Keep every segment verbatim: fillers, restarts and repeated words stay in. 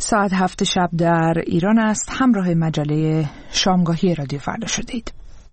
ساعت هفت شب در ایران است. همراه مجله شامگاهی رادیو فردا شدید.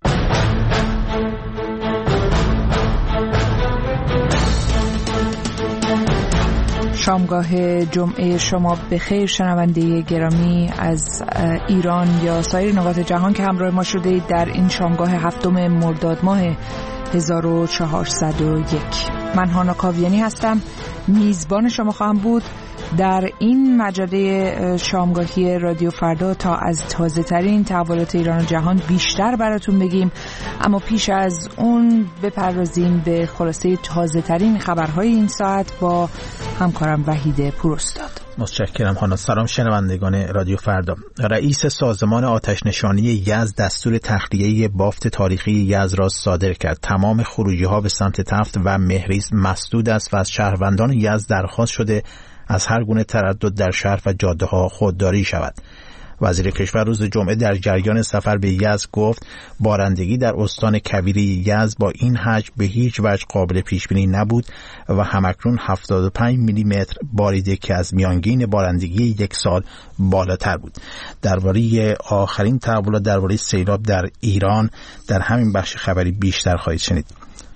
شامگاه جمعه شما بخیر شنونده گرامی از ایران یا سایر نقاط جهان که همراه ما شده اید در این شامگاه هفتم مرداد ماه هزار و چهارصد و یک. من هانا کاویانی هستم، میزبان شما خواهم بود در این مجله شامگاهی رادیو فردا تا از تازه ترین تحولات ایران و جهان بیشتر براتون بگیم. اما پیش از اون بپردازیم به خلاصه تازه ترین خبرهای این ساعت با همکارم وحید پوراستاد. متشکرم هانا. سلام شنوندگان رادیو فردا. رئیس سازمان آتش نشانی یزد دستور تخلیه بافت تاریخی یزد را صادر کرد. تمام خروجی ها به سمت تفت و مهریز مسدود است و از شهروندان یزد درخواست شده از هر گونه تردد در شهر و جاده ها خودداری شود. وزیر کشور روز جمعه در جریان سفر به یزد گفت بارندگی در استان کویری یزد با این حجم به هیچ وجه قابل پیش بینی نبود و همکنون هفتاد و پنج میلی متر باریده که از میانگین بارندگی یک سال بالاتر بود. درباره آخرین تحولات درباره سیلاب در ایران در همین بخش خبری بیشتر خواهید شنید.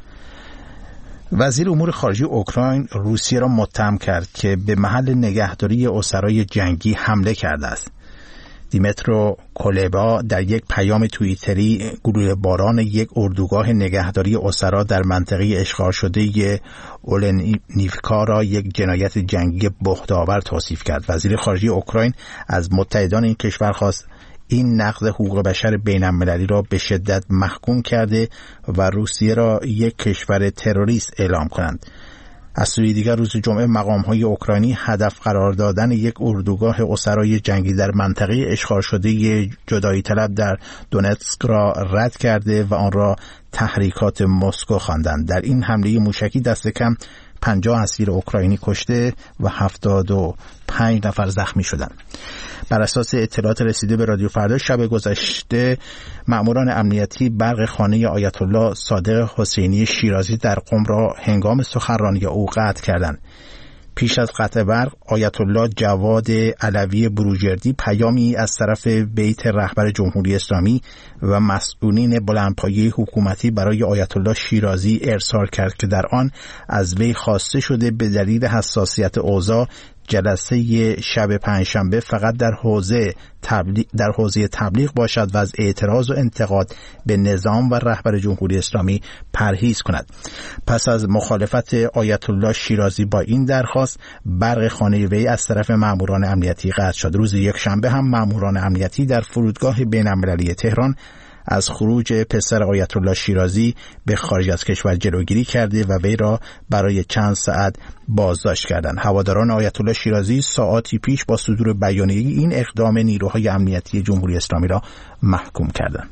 وزیر امور خارجه اوکراین روسیه را متهم کرد که به محل نگهداری اسرای جنگی حمله کرده است. دیمترو کولبا در یک پیام توییتری گلوله باران یک اردوگاه نگهداری اسرا در منطقه اشغال شده اولنیوکا را یک جنایت جنگی بهت‌آور توصیف کرد. وزیر خارجه اوکراین از متحدان این کشور خواست این نقض حقوق بشر بین‌المللی را به شدت محکوم کرده و روسیه را یک کشور تروریست اعلام کنند. از سوی دیگر روز جمعه مقام‌های اوکراینی هدف قرار دادن یک اردوگاه اسرای جنگی در منطقه اشغال شده جدایی طلب در دونتسک را رد کرده و آن را تحریکات مسکو خواندند. در این حمله موشکی دست کم پنجاه اسیر اوکراینی کشته و هفتاد و پنج نفر زخمی شدند. بر اساس اطلاعات رسیده به رادیو فردا شب گذشته مأموران امنیتی برق خانه آیت الله صادق حسینی شیرازی در قم را هنگام سخنرانی او قطع کردند. پیش از قطع برق آیت الله جواد علوی بروجردی پیامی از طرف بیت رهبر جمهوری اسلامی و مسئولین بلندپایه حکومتی برای آیت الله شیرازی ارسال کرد که در آن از وی خواسته شده به دلیل حساسیت اوضاع جلسه شب پنجشنبه فقط در حوزه تبلیغ در حوزه تبلیغ باشد و از اعتراض و انتقاد به نظام و رهبر جمهوری اسلامی پرهیز کند. پس از مخالفت آیت الله شیرازی با این درخواست برق خانه وی از طرف ماموران امنیتی قطع شد. روز یکشنبه هم ماموران امنیتی در فرودگاه بین‌المللی تهران از خروج پسر آیت الله شیرازی به خارج از کشور جلوگیری کرده و وی را برای چند ساعت بازداشت کردند. هواداران آیت الله شیرازی ساعاتی پیش با صدور بیانیه این اقدام نیروهای امنیتی جمهوری اسلامی را محکوم کردند.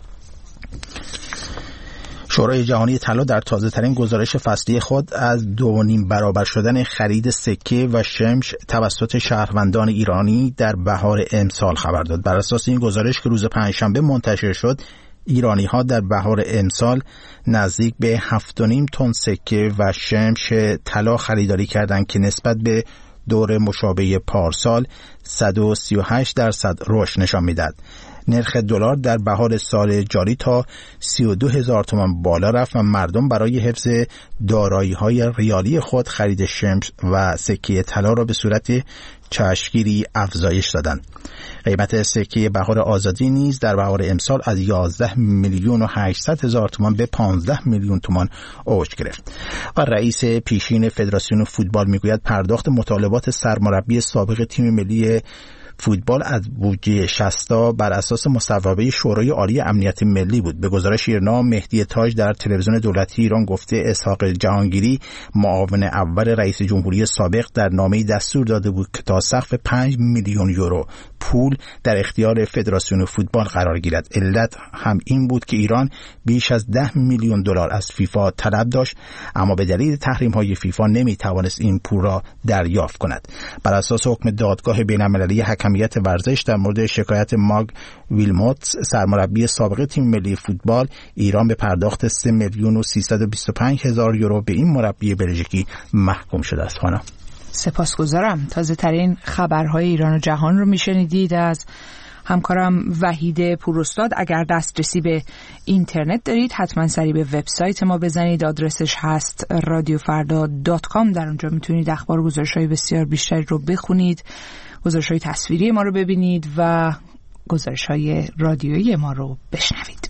شورای جهانی طلا در تازه‌ترین گزارش فصلی خود از دو و نیم برابر شدن خرید سکه و شمش توسط شهروندان ایرانی در بهار امسال خبر داد. بر اساس این گزارش که روز پنجشنبه منتشر شد، ایرانی‌ها در بهار امسال نزدیک به هفت و نیم تن سکه و شمش طلا خریداری کردند که نسبت به دور مشابه پارسال صد و سی و هشت درصد رشد نشان می‌دهد. نرخ دلار در بهار سال جاری تا سی و دو هزار تومان بالا رفت و مردم برای حفظ دارایی‌های ریالی خود خرید شمش و سکه طلا را به صورت چشمگیری افزایش دادند. قیمت سکه بهار آزادی نیز در بهار امسال از یازده میلیون و هشتصد هزار تومان به پانزده میلیون تومان اوج گرفت. و رئیس پیشین فدراسیون فوتبال میگوید پرداخت مطالبات سرمربی سابق تیم ملی فوتبال از بودجه شصتا بر اساس مصوبه شورای عالی امنیت ملی بود. به گزارش ایرنا مهدی تاج در تلویزیون دولتی ایران گفته اسحاق جهانگیری معاون اول رئیس جمهوری سابق در نامه‌ای دستور داده بود که تا سقف پنج میلیون یورو پول در اختیار فدراسیون فوتبال قرار گیرد. علت هم این بود که ایران بیش از ده میلیون دلار از فیفا طلب داشت، اما به دلیل تحریم‌های فیفا نمی‌توانست این پول را دریافت کند. بر اساس حکم دادگاه بین‌المللی حکمیت ورزش در مورد شکایت ماگ ویلموت سرمربی سابق تیم ملی فوتبال، ایران به پرداخت سه میلیون و سیصد و بیست و پنج هزار یورو به این مربی بلژیکی محکوم شده است. خانم سپاسگزارم. تازه ترین خبرهای ایران و جهان رو میشنیدید از همکارم وحید پوراستاد. اگر دسترسی به اینترنت دارید حتما سری به وبسایت ما بزنید، آدرسش هست رادیو فردا دات کام. در اونجا میتونید اخبار و گزارش‌های بسیار بیشتری رو بخونید، گزارش‌های تصویری ما رو ببینید و گزارش‌های رادیویی ما رو بشنوید.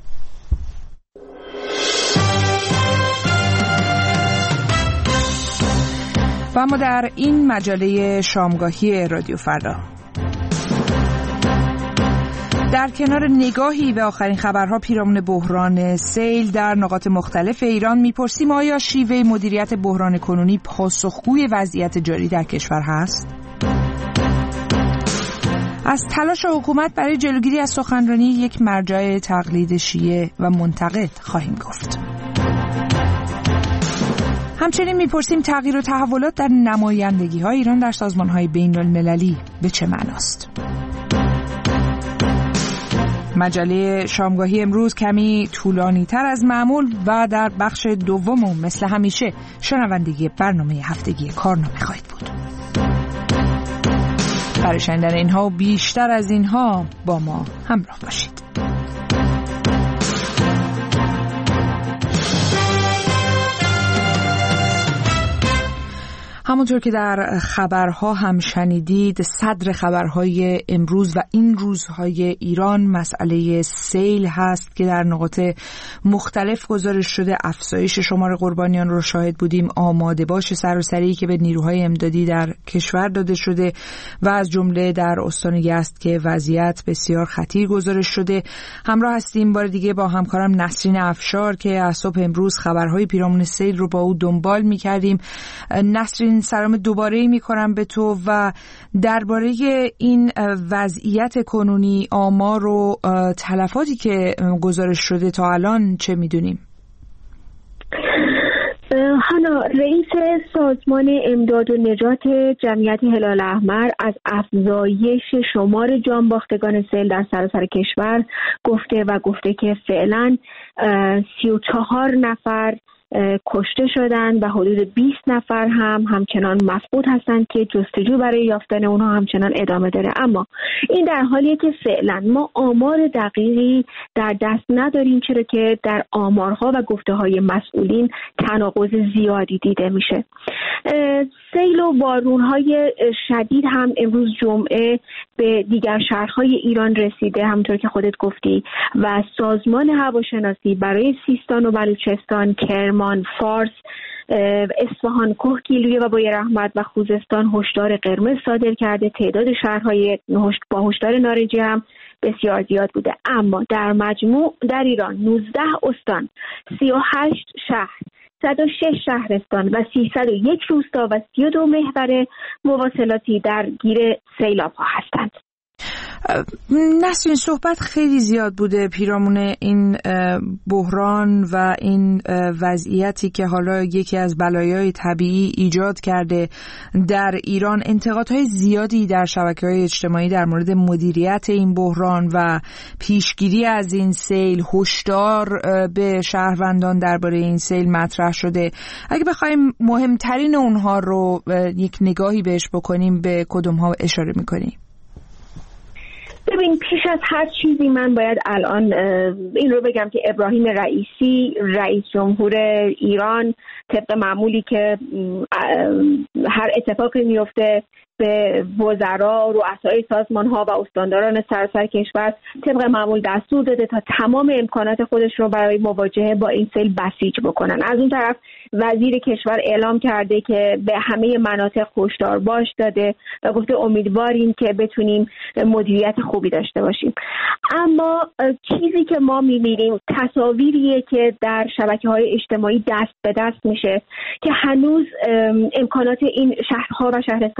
و اما در این مجله شامگاهی رادیو فردا در کنار نگاهی به آخرین خبرها پیرامون بحران سیل در نقاط مختلف ایران میپرسیم آیا شیوه مدیریت بحران کنونی پاسخگوی وضعیت جاری در کشور هست؟ از تلاش حکومت برای جلوگیری از سخنرانی یک مرجع تقلید شیعه و منتقد خواهیم گفت. همچنین میپرسیم تغییر و تحولات در نمایندگی های ایران در سازمان های بین المللی به چه معناست؟ مجله شامگاهی امروز کمی طولانی تر از معمول و در بخش دوم و مثل همیشه شنوندگی برنامه هفتگی کارنامه خواهید بود. برای شنیدن اینها و بیشتر از اینها با ما همراه باشید. همونطور که در خبرها هم شنیدید، صدر خبرهای امروز و این روزهای ایران مسئله سیل هست که در نقاط مختلف گزارش شده. افزایش شمار قربانیان رو شاهد بودیم، آماده باش سراسری که به نیروهای امدادی در کشور داده شده و از جمله در استان یزد که وضعیت بسیار خطیر گزارش شده. همراه هستیم بار دیگه با همکارم نسرین افشار که از صبح امروز خبرهای پیرامون سیل رو با او دنبال می‌کردیم. نسرین، سلام دوباره می کنم به تو و درباره این وضعیت کنونی، آمار و تلفاتی که گزارش شده تا الان چه می دونیم؟ حالا رئیس سازمان امداد و نجات جمعیت هلال احمر از افزایش شمار جانباختگان سیل در سراسر کشور گفته و گفته که فعلا سی و چهار نفر کشته شدن و حدود بیست نفر هم همچنان مفقود هستند که جستجو برای یافتن اونها همچنان ادامه داره. اما این در حالیه که فعلا ما آمار دقیقی در دست نداریم، چرا که در آمارها و گفته های مسئولین تناقض زیادی دیده میشه. سیل و بارونهای شدید هم امروز جمعه به دیگر شهرهای ایران رسیده، همونطور که خودت گفتی، و سازمان هواشناسی برای سیستان و بلوچستان، کرمان، فارس، اصفهان، کوهگیلویه و بویراحمد و خوزستان هشدار قرمز صادر کرده. تعداد شهرهای با هشدار نارنجی هم بسیار زیاد بوده. اما در مجموع در ایران نوزده استان، سی و هشت شهر، صد و شش شهرستان و سیصد و یک روستا و سی و دو محور مواصلاتی درگیر سیلاب‌ها هستند. نسرین، صحبت خیلی زیاد بوده پیرامون این بحران و این وضعیتی که حالا یکی از بلایای طبیعی ایجاد کرده در ایران. انتقادهای زیادی در شبکه‌های اجتماعی در مورد مدیریت این بحران و پیشگیری از این سیل، هشدار به شهروندان درباره این سیل مطرح شده. اگه بخوایم مهمترین اونها رو یک نگاهی بهش بکنیم، به کدوم ها اشاره می‌کنیم؟ ببین، پیش از هر چیزی من باید الان این رو بگم که ابراهیم رئیسی، رئیس جمهور ایران، طبق معمولی که هر اتفاقی میفته به وزرا، رؤسای سازمان‌ها و استانداران سراسر کشور طبق معمول دستور داده تا تمام امکانات خودشون رو برای مواجهه با این سیل بسیج بکنن. از اون طرف وزیر کشور اعلام کرده که به همه مناطق هشدار باش داده و گفته امیدواریم که بتونیم مدیریت خوبی داشته باشیم. اما چیزی که ما می‌بینیم تصاویریه که در شبکه‌های اجتماعی دست به دست میشه که هنوز امکانات این شهرها و شهرستان امکانات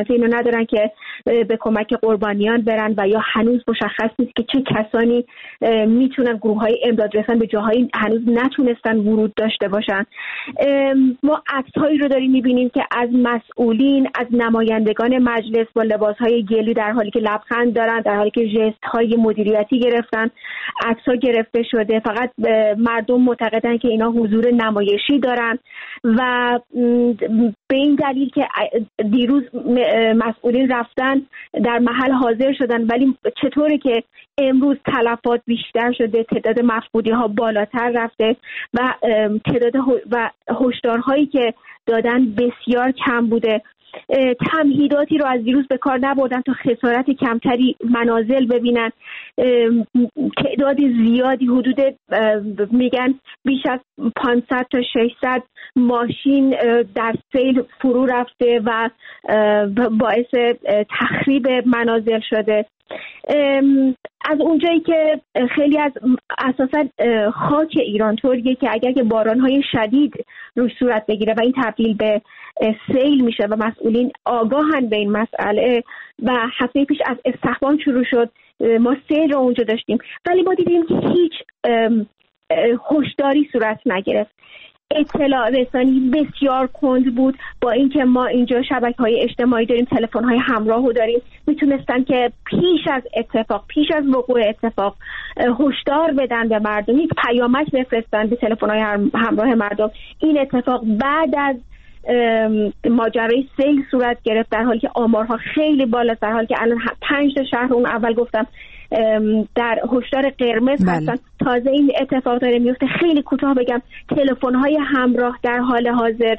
اطلاعات اینو ندارن که به کمک قربانیان برن و یا هنوز مشخص نیست که چه کسانی میتونن گروه‌های امداد رسان به جاهایی هنوز نتونستن ورود داشته باشن. ما عکس‌هایی رو داریم می‌بینیم که از مسئولین، از نمایندگان مجلس با لباس‌های گلی در حالی که لبخند دارن، در حالی که ژست‌های مدیریتی گرفتن، عکس‌ها گرفته شده. فقط مردم معتقدن که اینا حضور نمایشی دارن و به این دلیل که دیروز مسئولین رفتن در محل حاضر شدن، ولی چطوره که امروز تلفات بیشتر شده، تعداد مفقودی‌ها بالاتر رفته و تعداد و هشدارهایی که دادن بسیار کم بوده. تمهیداتی رو از دیروز به کار نبردن تا خسارت کمتری منازل ببینن. تعداد زیادی، حدود میگن بیش از پانصد تا ششصد ماشین در سیل فرو رفته و باعث تخریب منازل شده. از اونجایی که خیلی از اساسا خاک ایران طوریه که اگر که باران‌های شدید روش صورت بگیره و این تبدیل به سیل میشه و مسئولین آگاهن به این مسئله و هفته پیش از استخوان شروع شد، ما سیل رو اونجا داشتیم ولی ما دیدیم که هیچ هشداری صورت نگرفت. اطلاع رسانی بسیار کند بود، با اینکه ما اینجا شبکه‌های اجتماعی داریم، تلفن‌های همراه رو داریم، میتونستن که پیش از اتفاق پیش از وقوع اتفاق هشدار بدن به مردم، یک پیامک بفرستن به تلفن‌های همراه مردم. این اتفاق بعد از ماجرای سیل صورت گرفت، در حالی که آمارها خیلی بالاست، در حالی که الان پنج تا شهر اون اول گفتم در هشدار قرمز بله. هستن. تازه این اتفاق داره میفته. خیلی کوتاه بگم، تلفن‌های همراه در حال حاضر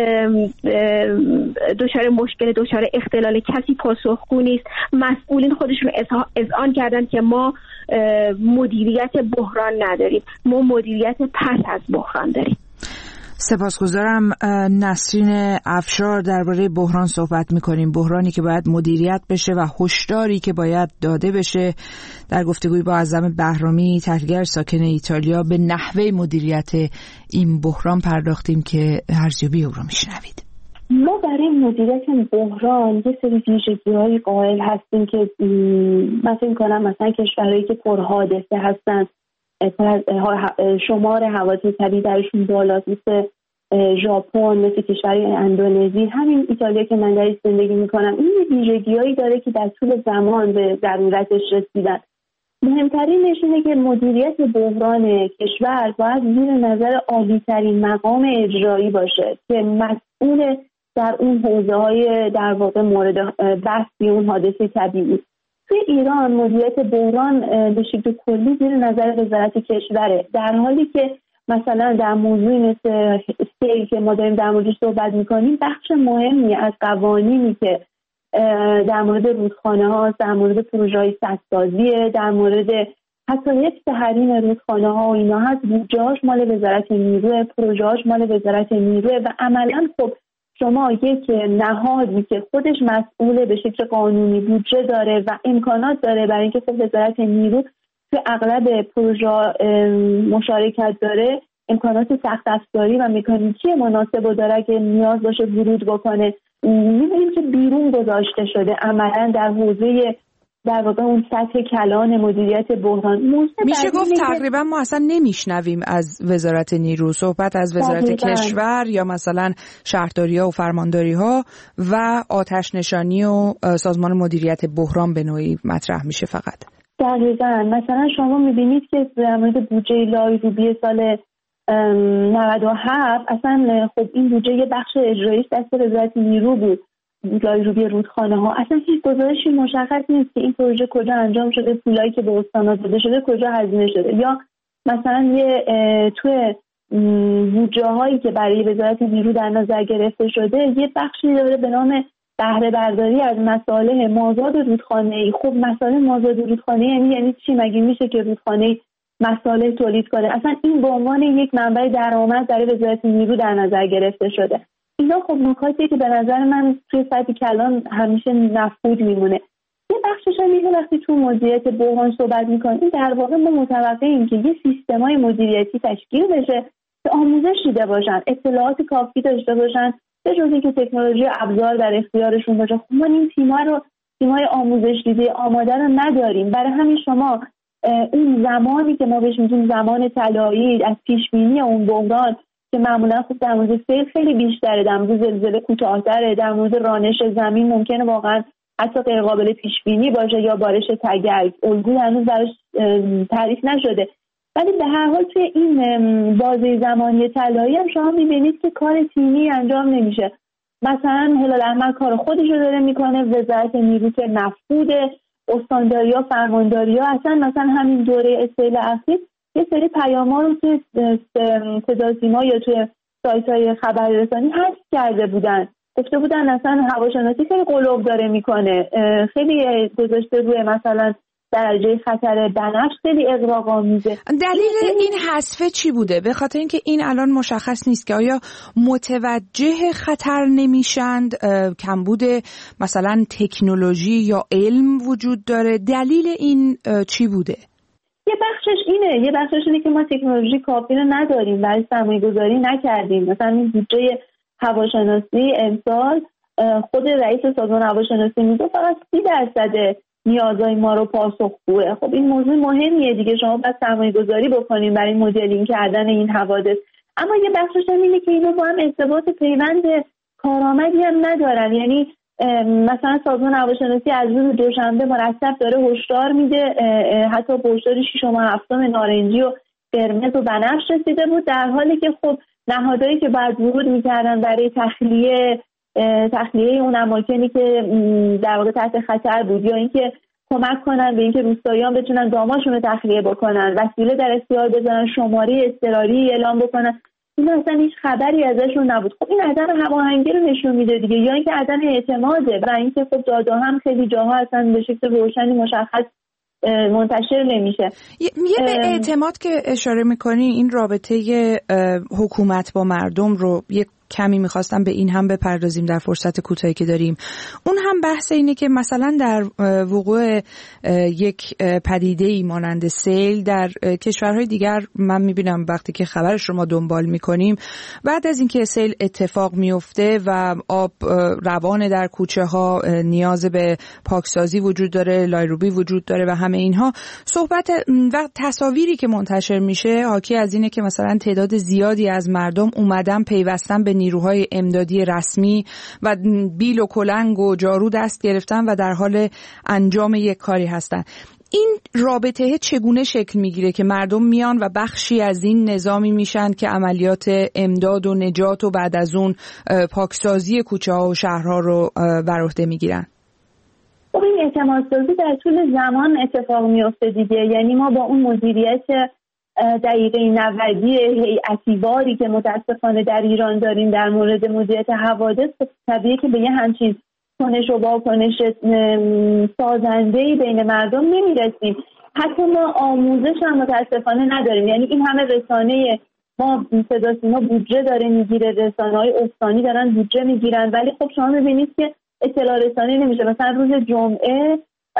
دچار مشکل، دچار اختلال، کسی پاسخگو نیست. مسئولین خودشون اذعان کردن که ما مدیریت بحران نداریم، ما مدیریت پس از بحران داریم. سپاسگزارم. نسرین افشار، درباره بحران صحبت می‌کنیم، بحرانی که باید مدیریت بشه و هشداری که باید داده بشه. در گفتگوی با اعظم بهرامی، تحلیلگر ساکن ایتالیا، به نحوه مدیریت این بحران پرداختیم که ارزیابی او رو میشنوید. ما برای مدیریت بحران یه سری ویژگی‌های قائل هستیم که من فکر می‌کنم مثلا کشورهایی که پرحادثه هستن، شمار حوادث طبیعی درشون بالاست، مثل ژاپن، مثل کشورهای اندونزی، همین ایتالیا که من درش زندگی میکنم، این ویژگی‌هایی داره که در طول زمان به ضرورتش رسیدن. مهمترینش اینه که مدیریت بحران کشور باید زیر نظر عالی‌ترین مقام اجرایی باشه که مسئول در اون حوزه‌های در واقع مورد بحثی اون حادثه طبیعی. توی ایران مدیریت بحران به شکل کلی زیر نظر وزارت کشوره، در حالی که مثلا در موضوعی مثل سیل که ما داریم در موردش صحبت میکنیم، بخش مهمی از قوانینی که در مورد رودخانه ها، در مورد پروژه‌های سدسازی، در مورد حتی حفظ حریم رودخانه ها و اینا هست، بودجه‌هاش مال وزارت نیروه، پروژه‌هاش مال وزارت نیروه و عملاً خب شما یک نهادی که خودش مسئول به شکل قانونی بودجه داره و امکانات داره برای اینکه خب وزارت نیرو تو اغلب پروژه مشارکت داره، امکانات سخت افزاری و مکانیکی مناسب رو داره که نیاز باشه ورود بکنه، می‌بینیم که بیرون گذاشته شده عملاً در حوزه در واقع اون سطح کلان مدیریت بحران. میشه گفت تقریبا ما اصلا نمیشنویم از وزارت نیرو صحبت از وزارت تقریبا. کشور یا مثلا شهرداری ها و فرمانداری ها و آتش نشانی و سازمان مدیریت بحران به نوعی مطرح میشه فقط. دقیقاً. مثلا شما میبینید که در مورد بودجه لایروبی سال نود و هفت اصلا خب این بودجه یه بخش اجراییش دست وزارت نیرو بود، لایروبی رودخانه ها، اصلا هیچ گزارشی مشخص نیست که این پروژه کجا انجام شده، پولایی که به استان‌ها داده شده کجا هزینه شده، یا مثلا یه توی بودجه هایی که برای وزارت نیرو در نظر گرفته شده یه بخشی داره به نام بهره برداری از مصالح مازاد رودخانه‌ای. خب مصالح مازاد رودخانه‌ای یعنی یعنی چی؟ مگه میشه که رودخانه مصالح تولید کنه؟ اصلا این به عنوان یک منبع درآمد برای وزارت نیرو در نظر گرفته شده. اینا خب نکاتیه که به نظر من توی سطح کلان همیشه مفقود میمونه. یه بخشش هم میگه وقتی تو مدیریت بحران صحبت میکنیم، در واقع ما متوقعیم که یه سیستمای مدیریتی تشکیل بشه که آموزش دیده باشن، اطلاعات کافی داشته باشن به جز اینکه تکنولوژی ابزار در اختیارشون باشه، خب ما این تیم‌ها رو تیم‌های آموزش دیده آماده رو نداریم. برای همین شما اون زمانی که ما بهش میگیم زمان طلایی از پیشبینی اون بحران که معمولا خب در مورد سیل خیلی بیشتره، در مورد زلزله کوتاه‌تره، در مورد رانش زمین ممکنه واقعا حتی غیر قابل پیش بینی باشه یا بارش تگرگ، الگوی هنوز براش تعریف نشده. ولی به هر حال توی این بازه زمانی طلایی هم شما می‌بینید که کار تیمی انجام نمیشه. مثلا هلال احمر کار خودش رو داره میکنه، وزارت نیرو که مفقوده، استانداری‌ها، فرمانداری‌ها، اصلا مثلا همین دوره سیل اخیر یه سری پیام‌ها رو توی صداوسیما یا توی سایت‌های خبررسانی حذف کرده بودن، گفته بودن اصلا هواشناسی خیلی قلوب داره میکنه، خیلی گذاشته روی مثلا درجه خطر بنفش خیلی اغراق‌آمیزه. دلیل این حذف چی بوده؟ به خاطر اینکه این الان مشخص نیست که آیا متوجه خطر نمیشند، کمبود مثلا تکنولوژی یا علم وجود داره؟ دلیل این چی بوده؟ یه بخشش اینه، یه بخشش اینه که ما تکنولوژی کافی رو نداریم، برای سرمایه‌گذاری نکردیم. مثلا این بودجه هواشناسی امسال خود رئیس سازمان هواشناسی میگه فقط سی درصد نیازهای ما رو پاسخگوه. خب این موضوع مهمیه دیگه، شما باید سرمایه‌گذاری بکنیم برای مدلینگ کردن این حوادث. اما یه بخشش هم اینه که اینا با هم ارتباط پیوند کارآمدی هم ندارن. یعنی مثلا سازمان هواشناسی از روز دوشنبه مرتب داره هشدار میده، حتی به هشدار ششم و هفتم نارنجی و قرمز و بنفش رسیده بود، در حالی که خب نهادهایی که باید ورود میکردن برای تخلیه تخلیه اون اماکنی که در واقع تحت خطر بود یا اینکه کمک کنن به اینکه روستاییان بتونن داماشون رو تخلیه بکنن، وسیله در اختیار بذارن، شماره اضطراری اعلام بکنن، این اصلا هیچ خبری ازشون نبود. خب این عدم هماهنگی رو نشون میده دیگه، یا اینکه عدم اعتماده و اینکه خب داده هم خیلی جاها اصلا به شکل روشنی مشخص منتشر نمیشه. یه به اعتماد که اشاره میکنی، این رابطه حکومت با مردم رو یک کمی میخواستم به این هم بپردازیم در فرصت کوتاهی که داریم. اون هم بحث اینه که مثلا در وقوع یک پدیده‌ای مانند سیل در کشورهای دیگر من میبینم وقتی که خبرش رو ما دنبال میکنیم، بعد از اینکه سیل اتفاق میفته و آب روان در کوچه ها، نیاز به پاکسازی وجود داره، لایروبی وجود داره و همه اینها، صحبت و تصاویری که منتشر میشه حاکی از اینه که مثلا تعداد زیادی از مردم اومدن پیوستن به نیروهای امدادی رسمی و بیل و کلنگ و جارو دست گرفتن و در حال انجام یک کاری هستن. این رابطه چگونه شکل میگیره که مردم میان و بخشی از این نظامی میشن که عملیات امداد و نجات و بعد از اون پاکسازی کوچه ها و شهرها رو بر عهده میگیرن؟ خب این اعتمادسازی در طول زمان اتفاق میفته دیگه. یعنی ما با اون مدیریت دقیقه نودی هیئتی واری که متاسفانه در ایران داریم در مورد مدیریت حوادث، طبیعیه که به یه همچین کنش و واکنش سازنده‌ای بین مردم نمیرسیم. حتی ما آموزش هم متاسفانه نداریم. یعنی این همه رسانه ما صداوسیما بودجه داره میگیره، رسانه‌های استانی دارن بودجه میگیرن، ولی خب شما می‌بینید که اطلاع رسانی نمیشه. مثلا روز جمعه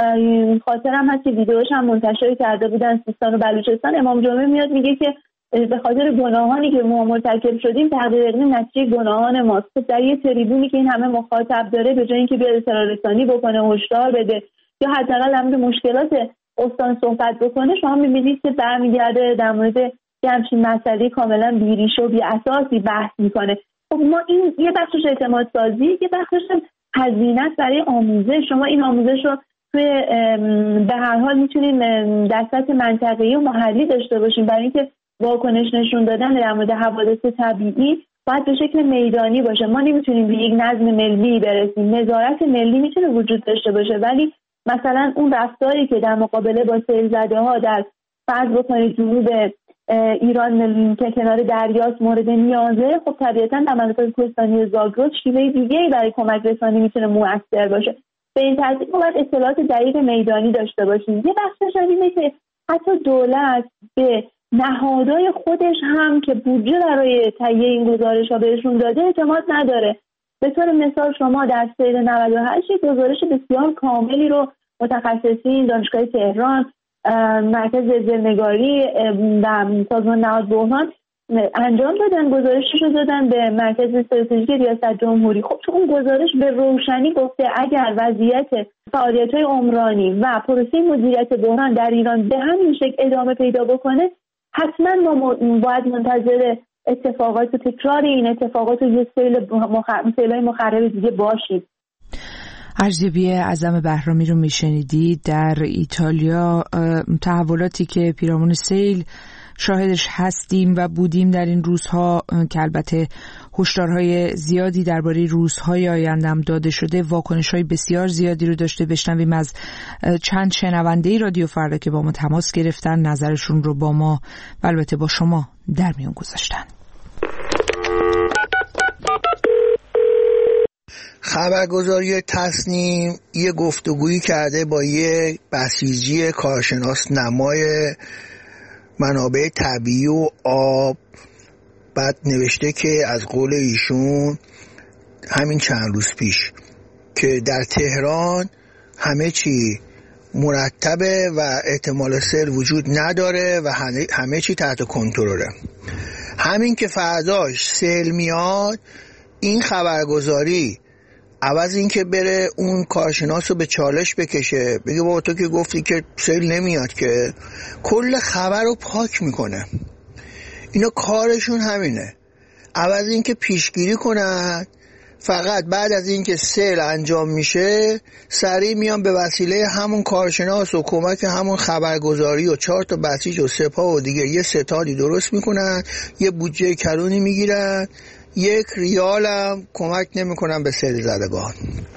خاطرم هست که ویدیوش هم منتشر کرده بودن سیستان و بلوچستان، امام جمعه میاد میگه که به خاطر گناهانی که ما مرتکب شدیم تغییر اقلیم نتیجه گناهان ماست. در یه تریبونی که این همه مخاطب داره، به جای اینکه بیاد اطلاع رسانی بکنه، هشدار بده یا حداقل در مورد مشکلات استان صحبت بکنه، شما میبینید که برمیگرده در مورد یه همچین مسئله کاملا بیریشه و بی اساسی بحث میکنه. خب ما این یه بخشش اعتماد سازی، یه بخشش هزینه برای آموزش. شما این آموزش رو توی به هر حال میتونیم در سطح منطقه‌ای و محلی داشته باشیم، برای اینکه واکنش نشون دادن در مورد حوادث طبیعی باید به شکل میدانی باشه. ما نمیتونیم به یک نظم ملی برسیم. نظارت ملی میتونه وجود داشته باشه، ولی مثلا اون رفتاری که در مقابله با سیل زده ها در فرض بکنید جنوب ایران که کنار دریاست مورد نیازه، خب طبیعتاً در مناطق کوهستانی زاگرس شیوه دیگه‌ای برای کمک رسانی میتونه مؤثر باشه. به این ترتیب باید اطلاعات دقیق میدانی داشته باشیم. یه بخشش اینه که حتی دولت به نهادهای خودش هم که بودجه برای تهیه این گزارش‌ها بهشون داده اعتماد نداره. به طور مثال شما در سیل نود و هشت گزارش بسیار کاملی رو متخصصین دانشگاه تهران، مرکز زلزله‌نگاری و سازمان نهاد بحران انجام دادن، گزارشش رو دادن به مرکز استراتژیک ریاست جمهوری. خب تو اون گزارش به روشنی گفته اگر وضعیت فعالیت‌های عمرانی و پروسه مدیریت بحران در ایران به همین شکل ادامه پیدا بکنه، حتما ما باید منتظر اتفاقات و تکرار این اتفاقات و یه سیل سیل‌های مخرب دیگه باشید. ارزیابی اعظم بهرامی رو میشنیدید. در ایتالیا تحولاتی که پیرامون سیل شاهدش هستیم و بودیم در این روزها که البته هشدارهای زیادی درباره روزهای آینده هم داده شده، واکنش‌های بسیار زیادی رو داشته. بشنویم از چند شنونده رادیو فردا که با ما تماس گرفتن، نظرشون رو با ما و البته با شما در میون گذاشتن. خبرگزاری تصنیم یه گفتگویی کرده با یه بسیجی کارشناس نمای منابع طبیعی و آب. بعد نوشته که از قول ایشون همین چند روز پیش که در تهران همه چی مرتبه و احتمال سیل وجود نداره و همه چی تحت کنترله. همین که فرداش سیل میاد، این خبرگزاری عوض این که بره اون کارشناس رو به چالش بکشه، بگه بابا تو که گفتی که سیل نمیاد، که کل خبر رو پاک میکنه. اینا کارشون همینه. عوض این که پیشگیری کنن، فقط بعد از این که سیل انجام میشه سریع میان به وسیله همون کارشناس و کمک همون خبرگزاری و چهار تا بسیج و سپاه و دیگه یه ستادی درست میکنن، یه بودجه کلونی میگیرن، یک ریال هم کمک نمیکنن به سیل زدگان.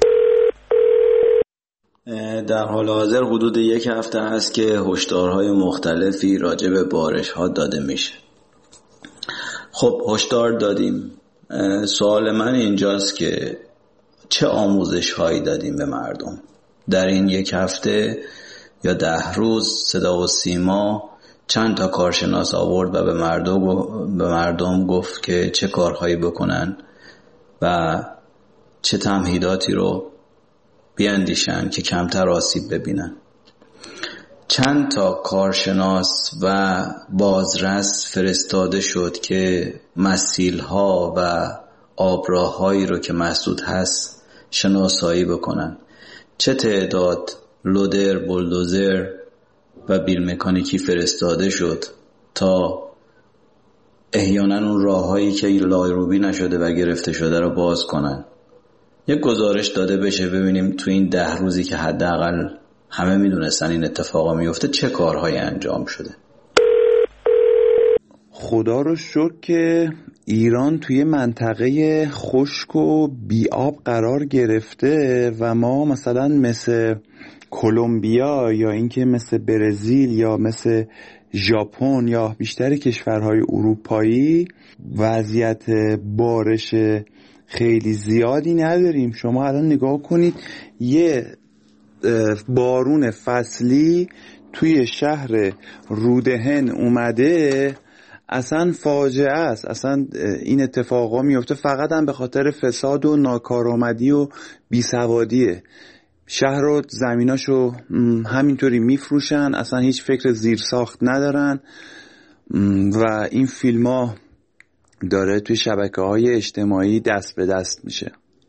در حال حاضر حدود یک هفته هست که هشدارهای مختلفی راجع به بارش ها داده میشه. خب هشدار دادیم. سوال من اینجاست که چه آموزش هایی دادیم به مردم در این یک هفته یا ده روز؟ صدا و سیما چند تا کارشناس آورد و به مردم به مردم گفت که چه کارهایی بکنن و چه تمهیداتی رو بیاندیشن که کمتر آسیب ببینن. چند تا کارشناس و بازرس فرستاده شد که مسیل‌ها و آبراهایی رو که مسدود هست شناسایی بکنن. چه تعداد لودر، بولدوزر و بیل مکانیکی فرستاده شد تا احیانا اون راههایی که لایروبی نشده و گرفته شده رو باز کنن. یک گزارش داده بشه ببینیم تو این ده روزی که حداقل همه میدونستن این اتفاقا میفته چه کارهایی انجام شده. خدا رو شکر که ایران توی منطقه خشک و بی‌آب قرار گرفته و ما مثلا مثل کلمبیا یا اینکه مثل برزیل یا مثل ژاپن یا بیشتر کشورهای اروپایی وضعیت بارش خیلی زیادی نداریم. شما الان نگاه کنید، یه بارون فصلی توی شهر رودهن اومده، اصلا فاجعه است. اصلا این اتفاقا میفته فقط هم به خاطر فساد و ناکارآمدی و بیسوادیه. شهر و زمیناشو همینطوری میفروشن، اصلا هیچ فکر زیرساخت ندارن و این فیلم ها داره توی شبکه های اجتماعی دست به دست میشه.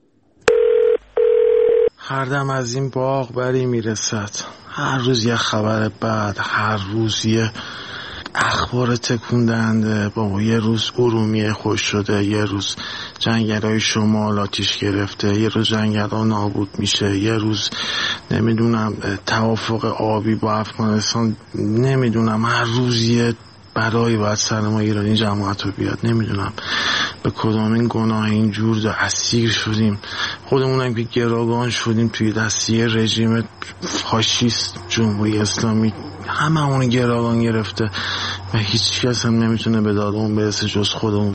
هر دم از این باغ بری میرسد، هر روز یه خبر بد، هر روز یه اخبار تکون دهنده. بابا یه روز ارومیه خوش شده، یه روز جنگل‌های شمال آتیش گرفته، یه روز جنگل‌ها نابود میشه، یه روز نمیدونم توافق آبی با افغانستان، نمیدونم هر روز یه برای باید سر ما ایرانی جماعت رو بیاد. نمیدونم به کدام این گناه اینجور دا اسیر شدیم، خودمونم که گروگان شدیم توی دستی رژیم فاشیست جمهوری اسلامی، همه اون گروگان گرفته و هیچ کس هم نمیتونه به دادمون برسه جز خودمون.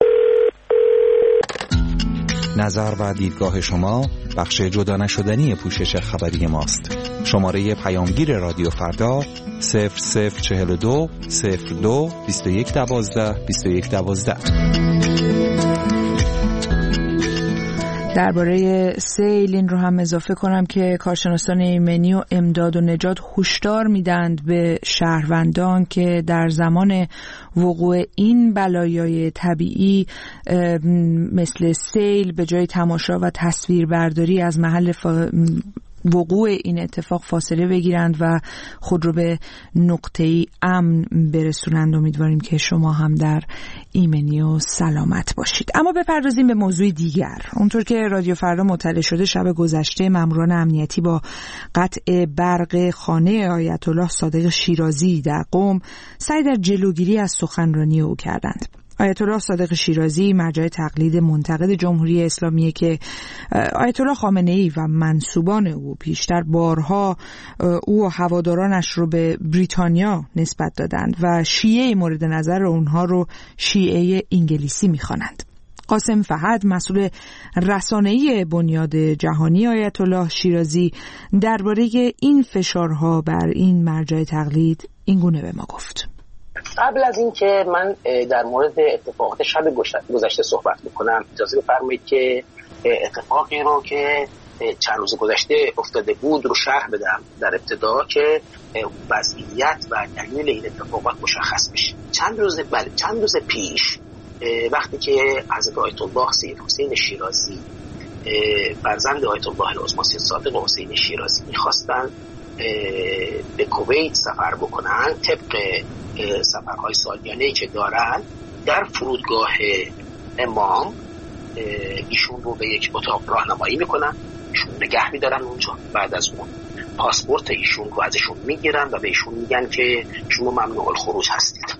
نظر و دیدگاه شما بخش جدا نشدنی پوشش خبری ماست. شماره پیامگیر رادیو فردا صفر صفر چهل و دو صفر دو بیست و یک دوازده بیست و یک دوازده. درباره سیل این رو هم اضافه کنم که کارشناسان ایمنی و امداد و نجات هشدار میدند به شهروندان که در زمان وقوع این بلایای طبیعی مثل سیل به جای تماشا و تصویربرداری از محل فا... وقوع این اتفاق فاصله بگیرند و خود رو به نقطه‌ای امن برسونند. امیدواریم که شما هم در ایمنی و سلامت باشید. اما بپردازیم به موضوع دیگر. اونطور که رادیو فردا مطلع شده شب گذشته ماموران امنیتی با قطع برق خانه آیت الله صادق شیرازی در قم سعی در جلوگیری از سخنرانی او کردند. آیت الله صادق شیرازی مرجع تقلید منتقد جمهوری اسلامی که آیت الله خامنه‌ای و منسوبان او پیشتر بارها او و هوادارانش رو به بریتانیا نسبت دادند و شیعه مورد نظر اونها رو شیعه انگلیسی می‌خوانند. قاسم فهد مسئول رسانه‌ای بنیاد جهانی آیت الله شیرازی درباره این فشارها بر این مرجع تقلید این گونه به ما گفت: قبل از این که من در مورد اتفاقات شب گذشته صحبت بکنم اجازه بفرمایید که اتفاقی رو که چند روز گذشته افتاده بود رو شرح بدم در ابتدا که وضعیت و دلیل این اتفاقات مشخص بشه. چند روز بله چند روز پیش وقتی که حضرت آیت الله سید حسین شیرازی فرزند آیت الله العظمی سید صادق حسین شیرازی می‌خواستن به کویت سفر بکنن طبق سفرهای سالیانه‌ای که دارن، در فرودگاه امام ایشون رو به یک اتاق راهنمایی میکنن، ایشون نگه میدارن اونجا. بعد از اون پاسپورت ایشون رو ازشون میگیرن و به ایشون میگن که شما ممنوع الخروج هستید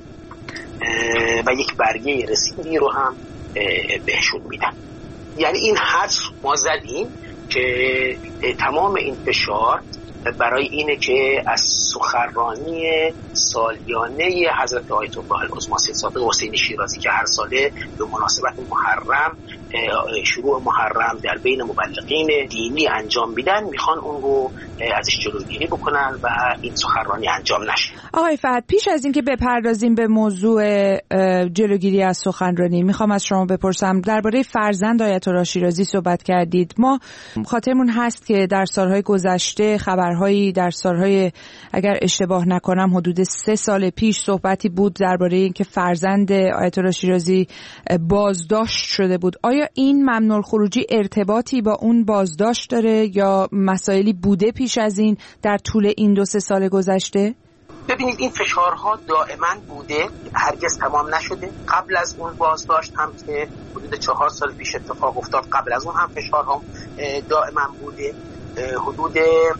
و یک برگه رسیدگی رو هم بهشون میدن. یعنی این حدس ما زدیم که تمام این فشار برای اینه که از سخنرانی سالیانه حضرت آیت الله العظمی سید صادق حسین شیرازی که هر ساله به مناسبت محرم شروع محرم در بین مبلغین دینی انجام میدن، میخوان اون رو ازش جلوگیری بکنن و این سخنرانی انجام نشه. آقای فهد، پیش از اینکه بپردازیم به موضوع جلوگیری از سخنرانی، میخوام از شما بپرسم درباره فرزند آیت الله شیرازی صحبت کردید. ما خاطرمون هست که در سالهای گذشته خبرهایی در سالهای اگر اشتباه نکنم حدود سه سال پیش صحبتی بود درباره اینکه فرزند آیت الله شیرازی بازداشت شده بود. آیا این ممنوع الخروجی ارتباطی با اون بازداشت داره یا مسائلی بوده پیش از این در طول این دو سه سال گذشته؟ ببینید این فشارها دائما بوده، هرگز تمام نشده. قبل از اون بازداشت هم که حدود چهار سال پیش اتفاق افتاد، قبل از اون هم فشارها دائما بوده. حدود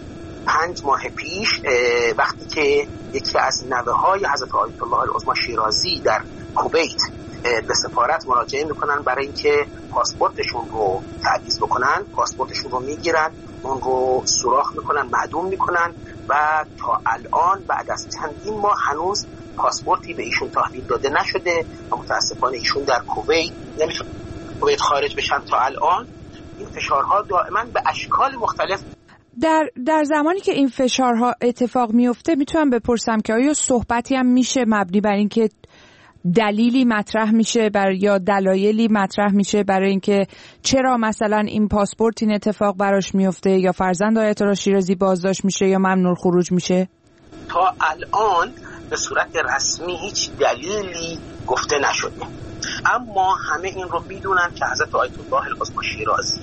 پنج ماه پیش وقتی که یکی از نوه‌های حضرت آیت الله العظمی شیرازی در کویت به سفارت مراجعه میکنن برای اینکه پاسپورتشون رو تعویض بکنن، پاسپورتشون رو میگیرن، اون رو سوراخ میکنن، معدوم میکنن و تا الان بعد از چندین ماه هنوز پاسپورتی به ایشون تحویل داده نشده و متاسفانه ایشون در کویت نمیتونن کویت خارج بشن تا الان. این فشارها دائما به اشکال مختلف در در زمانی که این فشارها اتفاق میفته میتونم بپرسم که آیا صحبتی هم میشه مبنی بر اینکه دلیلی مطرح میشه بر یا دلایلی مطرح میشه برای اینکه چرا مثلا این پاسپورت این اتفاق براش میفته یا فرزند آیت الله شیرازی بازداشت میشه یا ممنوع خروج میشه؟ تا الان به صورت رسمی هیچ دلیلی گفته نشده، اما همه این رو میدونن که حضرت آیت الله العظمی شیرازی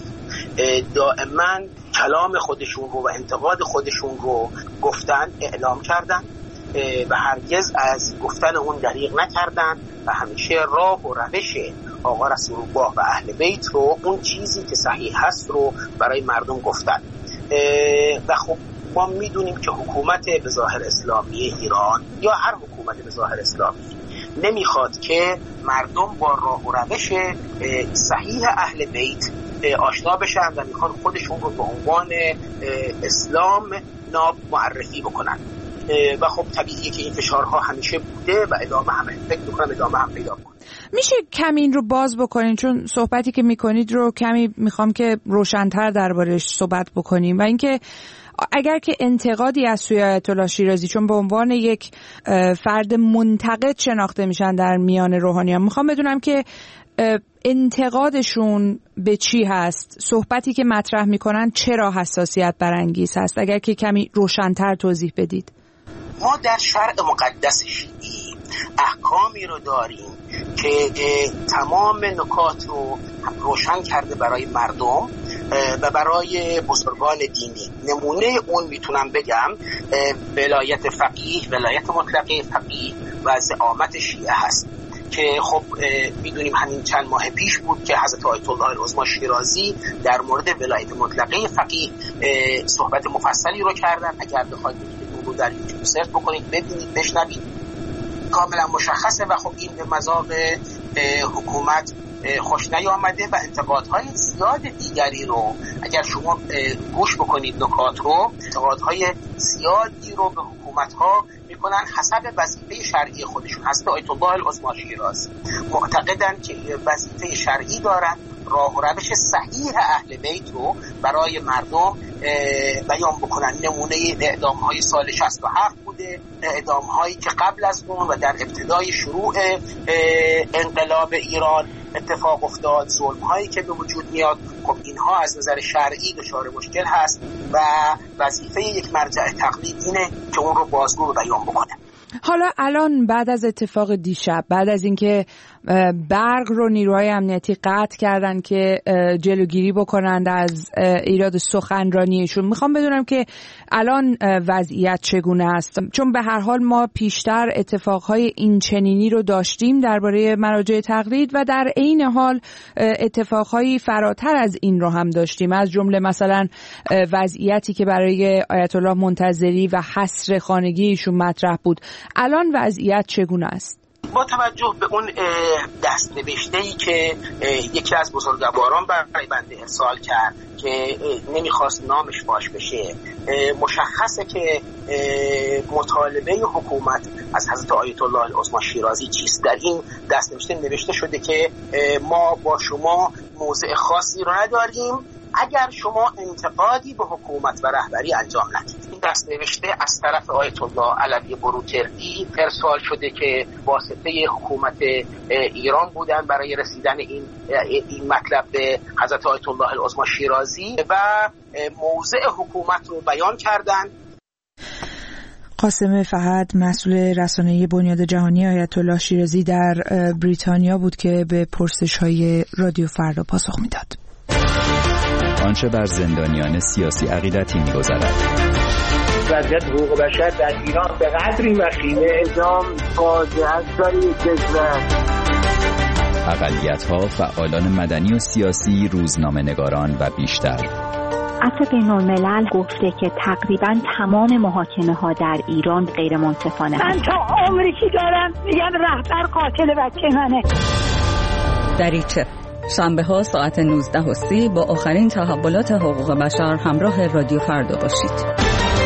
دائما کلام خودشون رو و انتقاد خودشون رو گفتن، اعلام کردن و هرگز از گفتن اون دریغ نکردن و همیشه راه و روش آقا رسول الله و اهل بیت رو، اون چیزی که صحیح هست رو برای مردم گفتن. و خب ما میدونیم که حکومت به ظاهر اسلامی ایران یا هر حکومت به ظاهر اسلامی نمیخواد که مردم با راه و روش صحیح اهل بیت آشنا بشن و میخوان خودشون رو به عنوان اسلام ناب معرفی بکنن و خب طبیعیه که این فشارها همیشه بوده و ادامه هم فکر میکنم ادامه هم پیدا کنه. میشه کمی این رو باز بکنین، چون صحبتی که میکنید رو کمی میخوام که روشن‌تر دربارش صحبت بکنیم، و اینکه اگر که انتقادی از سوی آیت الله شیرازی، چون به عنوان یک فرد منتقد شناخته میشن در میان روحانیان، میخوام بدونم که انتقادشون به چی هست؟ صحبتی که مطرح میکنن چرا حساسیت برانگیز هست؟ اگر که کمی روشن‌تر توضیح بدید. ما در شرع مقدس شیعی احکامی رو داریم که تمام نکات رو روشن کرده برای مردم و برای بزرگان دینی. نمونه اون میتونم بگم ولایت فقیه، ولایت مطلقه فقیه و زعامت شیعه هست که خب میدونیم همین چند ماه پیش بود که حضرت آیت الله العظمی شیرازی در مورد ولایت مطلقه فقیه صحبت مفصلی رو کردن. اگر بخواید اون رو در یوتیوب سرچ بکنید ببینید بشنوید، کاملا مشخصه و خب این به مذاق حکومت خوش نیامده و انتقادهای زیاد دیگری رو اگر شما گوش بکنید نکات رو، انتقادهای زیادی رو به حکومت‌ها میکنن حسب وظیفه شرعی خودشون. حضرت آیت الله العظمی شیرازی معتقدن که وظیفه شرعی دارن، راه و روش صحیح اهل بیت رو برای مردم بیان بکنن. نمونه اعدام‌های سال شصت و هفت بوده، اعدام‌هایی که قبل از اون و در ابتدای شروع انقلاب ایران اتفاق افتاد، ظلم‌هایی که به وجود میاد. خب اینها از نظر شرعی دچار مشکل هست و وظیفه یک مرجع تقلید اینه که اون رو بازگو بیان بکنه. حالا الان بعد از اتفاق دیشب، بعد از اینکه برق رو نیروهای امنیتی قطع کردن که جلوگیری بکنند از ایراد سخنرانیشون، میخوام بدونم که الان وضعیت چگونه است؟ چون به هر حال ما پیشتر اتفاقهای این چنینی رو داشتیم درباره مراجع تقلید و در عین حال اتفاقهایی فراتر از این رو هم داشتیم، از جمله مثلا وضعیتی که برای آیت الله منتظری و حصر خانگیشون مطرح بود. الان وضعیت چگونه است؟ با توجه به اون دست‌نوشته‌ای که یکی از بزرگواران برای بنده ارسال کرد که نمیخواست نامش فاش بشه، مشخصه که مطالبه حکومت از حضرت آیت الله العظمی شیرازی چیست. در این دست‌نوشته نوشته شده که ما با شما موضع خاصی رو نداریم اگر شما انتقادی به حکومت و رهبری انجام ندید. این دست نوشته از طرف آیت الله علوی بروجردی ارسال شده که واسطه حکومت ایران بودن برای رسیدن این این مطلب به حضرت آیت الله العظمی شیرازی و موضع حکومت رو بیان کردن. قاسم فهد، مسئول رسانه‌ای بنیاد جهانی آیت الله شیرازی در بریتانیا بود که به پرسش‌های رادیو فردا پاسخ میداد. آنچه بر زندانیان سیاسی عقیدتی می‌گذرد. وضعیت حقوق بشر در ایران به قدری وخیمه، اعدام فاجعه است در یک کشور. اقلیت‌ها، فعالان مدنی و سیاسی، روزنامه‌نگاران و بیشتر. عفو بین‌الملل گفته که تقریباً تمام محاکمه‌ها در ایران غیر منصفانه من تا عمری که دارم میگم رهبر قاتل بچه منه. دریچه شنبه ها ساعت نوزده و سی با آخرین تحولات حقوق بشر همراه رادیو فردا باشید.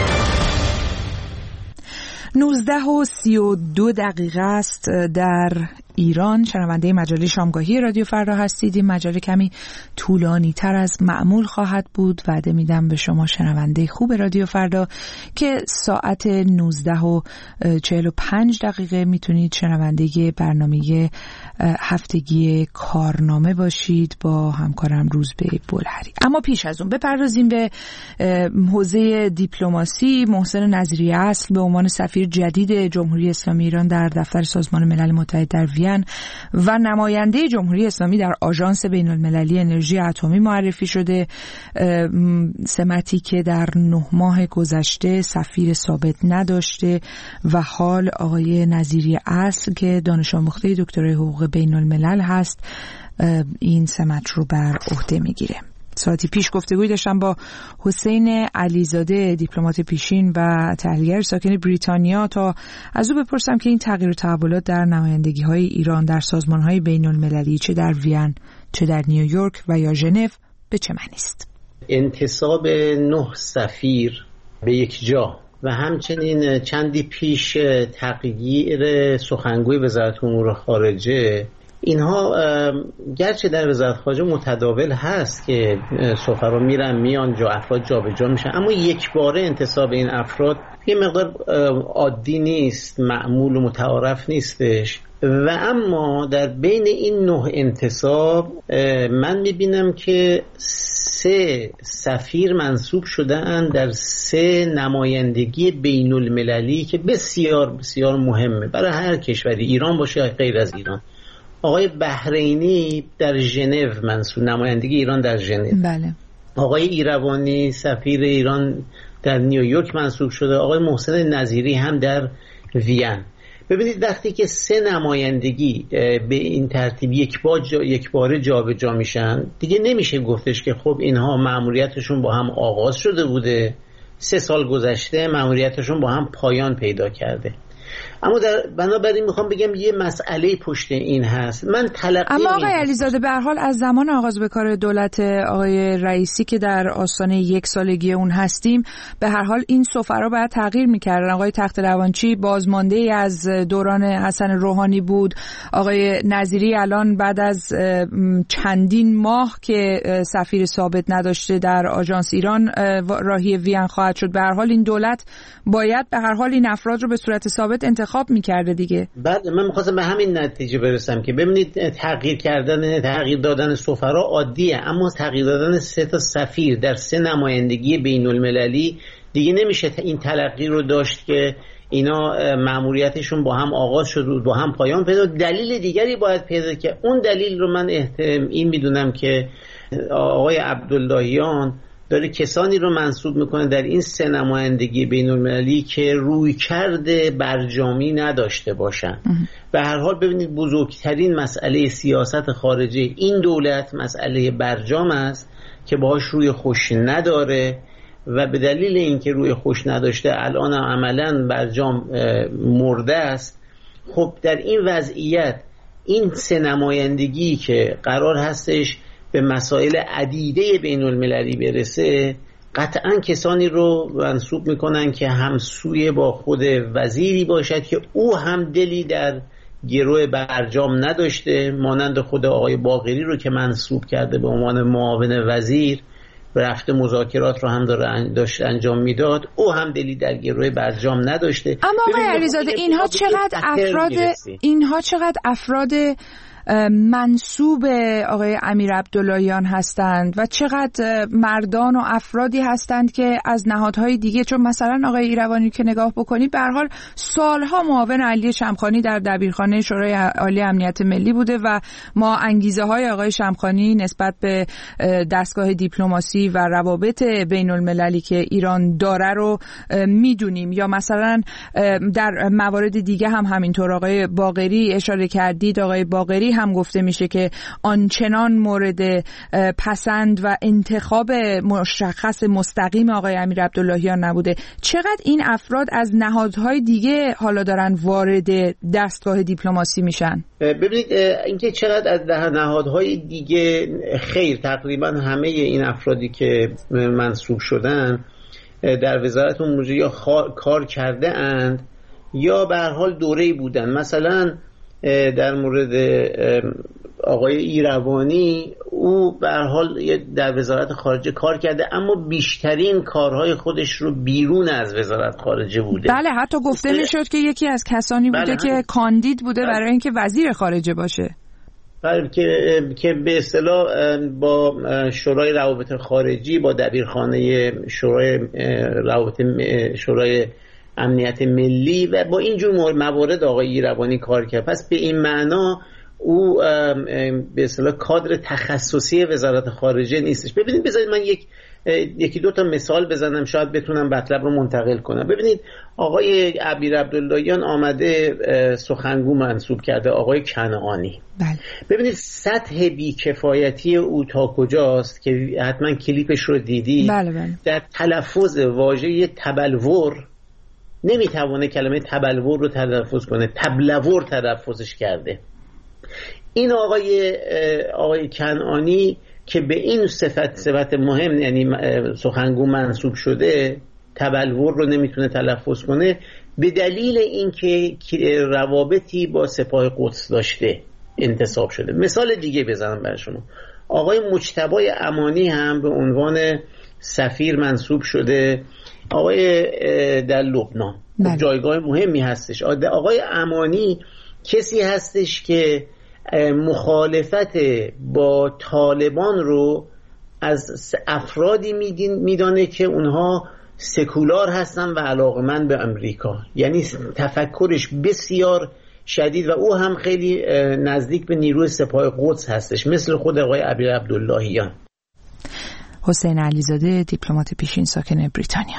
نوزده و سی و دو دقیقه است در ایران. شنونده مجله شامگاهی رادیو فردا هستید. این مجله کمی طولانی تر از معمول خواهد بود. وعده میدم به شما شنونده خوب رادیو فردا که ساعت نوزده و چهل و پنج دقیقه میتونید شنونده برنامه هفتگی کارنامه باشید با همکارم روزبه بلهری. اما پیش از اون بپردازیم به حوزه دیپلماسی. محسن نظری اصل به عنوان سفیر جدید جمهوری اسلامی ایران در دفتر سازمان ملل متحد در وین و نماینده جمهوری اسلامی در آژانس بین‌المللی انرژی اتمی معرفی شده. سمتی که در نه ماه گذشته سفیر ثابت نداشته و حال آقای نظری اصل که دانش آموخته دکترای حقوق بین‌الملل هست این سمت رو بر عهده میگیره. ساعتی پیش گفتگوی داشتم با حسین علیزاده، دیپلمات پیشین و تحلیلگر ساکن بریتانیا، تا از او بپرسم که این تغییر و تحولات در نمایندگی‌های ایران در سازمان‌های بین‌المللی چه در وین چه در نیویورک و یا ژنو به چه معنی است؟ انتصاب نه سفیر به یک جا و همچنین چندی پیش تغییر سخنگوی وزارت امور خارجه اینها گرچه در وزارت خارجه متداول هست که سفرا میرن میان جا افراد جابجا میشن، اما یک باره انتصاب این افراد یه مقدار عادی نیست، معمول و متعارف نیستش. و اما در بین این نوع انتصاب من میبینم که سه سفیر منصوب شدن در سه نمایندگی بین المللی که بسیار بسیار مهمه برای هر کشوری، ایران باشه یا غیر از ایران. آقای بحرینی در ژنو منصوب، نمایندگی ایران در ژنو. بله. آقای ایروانی سفیر ایران در نیویورک منصوب شده، آقای محسن نظیری هم در وین. ببینید وقتی که سه نمایندگی به این ترتیب یک بار جا یک باره جابجا میشن، دیگه نمیشه گفتش که خب اینها مأموریتشون با هم آغاز شده بوده، سه سال گذشته مأموریتشون با هم پایان پیدا کرده. اما در بنابراین میخوام بگم یه مسئله پشت این هست. من تلقی اما آقای علیزاده به هر حال از زمان آغاز به کار دولت آقای رئیسی که در آستانه یک سالگی اون هستیم، به هر حال این سفرا باید تغییر میکردن. آقای تخت روانچی بازمانده ای از دوران حسن روحانی بود. آقای نظیری الان بعد از چندین ماه که سفیر ثابت نداشته در آژانس ایران راهی وین خواهد شد. به هر حال این دولت باید به هر حال این افراد رو به صورت ثابت انتخاب میکرده دیگه. بعد من میخواستم به همین نتیجه برسم که ببینید تغییر کردن تغییر دادن سفرا عادیه، اما تغییر دادن سه تا سفیر در سه نمایندگی بین المللی دیگه نمیشه این تلقی رو داشت که اینا مأموریتشون با هم آغاز شد و با هم پایان پیدا. دلیل دیگری باید پیدا که اون دلیل رو من این میدونم که آقای عبداللهیان داره کسانی رو منصوب میکنه در این سه نمایندگی بین المللی که روی کرده برجامی نداشته باشن. به هر حال ببینید بزرگترین مسئله سیاست خارجی این دولت مسئله برجام است که باهاش روی خوش نداره و به دلیل اینکه روی خوش نداشته الان عملاً برجام مرده است. خب در این وضعیت این سه نمایندگی که قرار هستش به مسائل عدیده بین المللی برسه، قطعا کسانی رو منصوب میکنن که همسوی با خود وزیری باشد که او هم دلی در گروه برجام نداشته، مانند خود آقای باقری رو که منصوب کرده به عنوان معاون وزیر، رفته مذاکرات رو هم داره داشت انجام میداد، او هم دلی در گروه برجام نداشته. اما آقای علیزاده اینها چقدر افراد اینها چقدر افراد منصوب آقای امیر عبداللهیان هستند و چقدر مردان و افرادی هستند که از نهادهای دیگه، چون مثلا آقای ایروانی که نگاه بکنید به هر حال سالها معاون علی شمخانی در دبیرخانه شورای عالی امنیت ملی بوده و ما انگیزه های آقای شمخانی نسبت به دستگاه دیپلماسی و روابط بین المللی که ایران داره رو میدونیم. یا مثلا در موارد دیگه هم همینطور آقای باقری اشاره کردید، آقای باقری هم گفته میشه که آنچنان مورد پسند و انتخاب مشخص مستقیم آقای امیر عبداللهیان نبوده. چقدر این افراد از نهادهای دیگه حالا دارن وارد دستگاه دیپلماسی میشن؟ ببینید اینکه چقدر از نهادهای دیگه، خیر تقریبا همه این افرادی که منصوب شدن در وزارت امور خارجه یا کار کرده اند یا به هر حال دوره‌ای بودن. مثلا در مورد آقای ایروانی، او به هر حال در وزارت خارجه کار کرده اما بیشترین کارهای خودش رو بیرون از وزارت خارجه بوده. بله، حتی گفته میشد که یکی از کسانی بوده بله که کاندید بوده بله. برای اینکه وزیر خارجه باشه. بله، که که به اصطلاح با شورای روابط خارجی، با دبیرخانه شورای روابط شورای امنیت ملی و با اینجور موارد آقای ایروانی کار کرد. پس به این معنا او به اصطلاح کادر تخصصی وزارت خارجه نیستش. ببینید بذارید من یک یکی دو تا مثال بزنم شاید بتونم مطلب رو منتقل کنم. ببینید آقای امیر عبداللهیان آمده سخنگو منصوب کرده آقای کنعانی. بله. ببینید سطح بیکفایتی او تا کجاست که حتما کلیپش رو دیدی. بله بله. در تلفظ واژه تبلور نمیتوانه کلمه تبلور رو تلفظ کنه، تبلور تلفظش کرده. این آقای آقای کنعانی که به این صفت صفت مهم یعنی سخنگو منصوب شده تبلور رو نمیتونه تلفظ کنه به دلیل اینکه روابطی با سپاه قدس داشته. انتصاب شده. مثال دیگه بزنم برای شما، آقای مجتبی امانی هم به عنوان سفیر منصوب شده، آقای در لبنان جایگاه مهمی هستش. آقای امانی کسی هستش که مخالفت با طالبان رو از افرادی میدانه که اونها سکولار هستن و علاقمند به امریکا، یعنی تفکرش بسیار شدید و او هم خیلی نزدیک به نیروی سپاه قدس هستش، مثل خود آقای ابی عبداللهیان. حسین علیزاده، دیپلمات پیشین ساکن بریتانیا.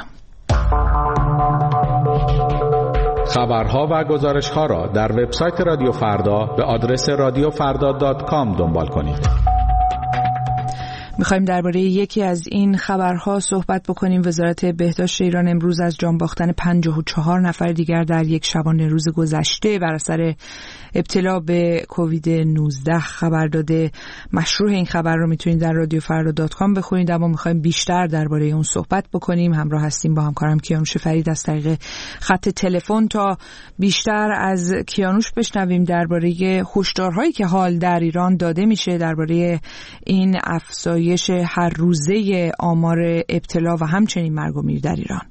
خبرها و گزارش‌ها را در وبسایت رادیو فردا به آدرس رادیو فردا دات کام دنبال کنید. میخوایم درباره یکی از این خبرها صحبت بکنیم. وزارت بهداشت ایران امروز از جان باختن پنجاه و چهار نفر دیگر در یک شبانه روز گذشته بر اثر ابتلا به کووید نوزده خبر داده. مشروح این خبر رو میتونید در رادیو فردا دات کام بخونید، اما میخوایم بیشتر درباره اون صحبت بکنیم. همراه هستیم با همکارم کیانوش فرید از طریق خط تلفن تا بیشتر از کیانوش بشنویم درباره هشدارهایی که حال در ایران داده میشه درباره این افزایش هر روزه آمار ابتلا و همچنین مرگ و میر در ایران.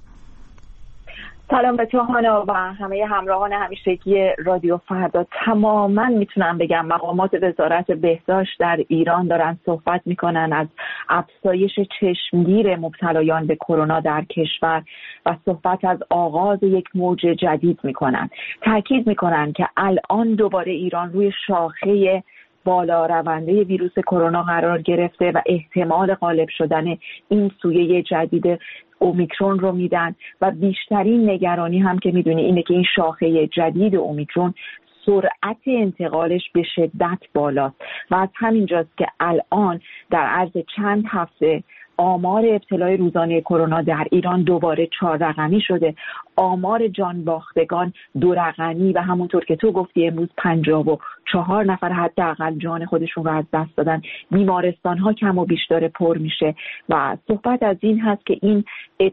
سلام به تو هانا و همه همراهان همیشگی رادیو فردا. تماما میتونم بگم مقامات وزارت بهداشت در ایران دارن صحبت میکنن از افزایش چشمگیر مبتلایان به کرونا در کشور و صحبت از آغاز یک موج جدید میکنن. تاکید میکنن که الان دوباره ایران روی شاخه بالا رونده ویروس کرونا قرار گرفته و احتمال غالب شدن این سویه جدید اومیکرون رو میدن و بیشترین نگرانی هم که میدونی اینه که این شاخه جدید اومیکرون سرعت انتقالش به شدت بالاست و از همینجاست که الان در عرض چند هفته آمار ابتلای روزانه کرونا در ایران دوباره چهار رقمی شده. آمار جان باختگان دو رقمی و همونطور که تو گفتی امروز پنجاه و چهار نفر حداقل جان خودشون رو از دست دادن. بیمارستان ها کم و بیش داره پر میشه و صحبت از این هست که این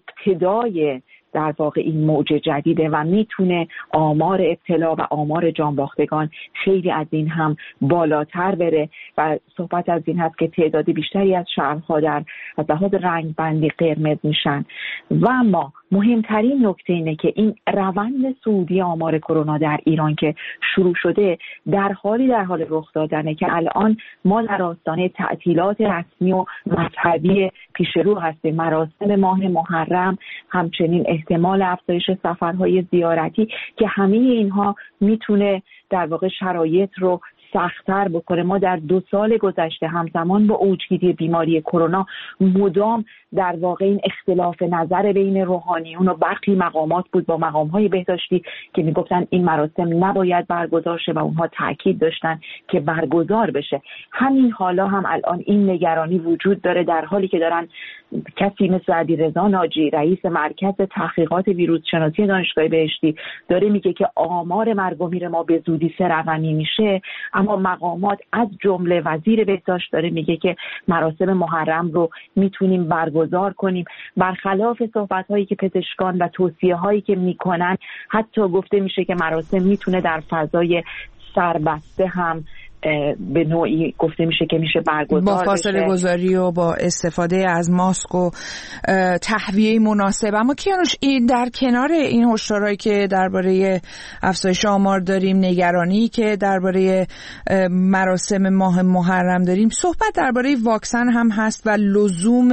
ابتدای در واقع این موج جدیده و میتونه آمار ابتلا و آمار جانباختگان خیلی از این هم بالاتر بره و صحبت از این هست که تعداد بیشتری از شهرها در از لحاظ رنگ بندی قرمز میشن. و اما مهمترین نکته اینه که این روند صعودی آمار کرونا در ایران که شروع شده در حالی در حال رخ دادنه که الان ما در آستانه تعطیلات رسمی و مذهبی پیش رو هستیم. مراسم ماه محرم، همچنین احتمال افزایش سفرهای زیارتی که همه اینها میتونه در واقع شرایط رو سخت‌تر بکنه. ما در دو سال گذشته همزمان با اوجگیری بیماری کرونا مدام در واقع این اختلاف نظر بین روحانیون و برخی مقامات بود با مقام‌های بهداشتی که میگفتن این مراسم نباید برگزار شه و اونها تاکید داشتن که برگزار بشه. همین حالا هم الان این نگرانی وجود داره در حالی که دارن کسی مثل علیرضا ناجی رئیس مرکز تحقیقات ویروس شناسی دانشگاه بهشتی داره میگه که آمار مرگ و میر ما به زودی سه رقمی میشه، اما مقامات از جمله وزیر بهداشت داره میگه که مراسم محرم رو میتونیم برگزار کنیم. برخلاف صحبت‌هایی که پزشکان و توصیه‌هایی که میکنن، حتی گفته میشه که مراسم میتونه در فضای سربسته هم به نوعی گفته میشه که میشه برگزار با فاصله بشه. گذاری و با استفاده از ماسک و تهویه مناسب. اما کیانوش، این در کنار این هشدارهایی که درباره افزایش آمار داریم، نگرانی که درباره مراسم ماه محرم داریم، صحبت درباره واکسن هم هست و لزوم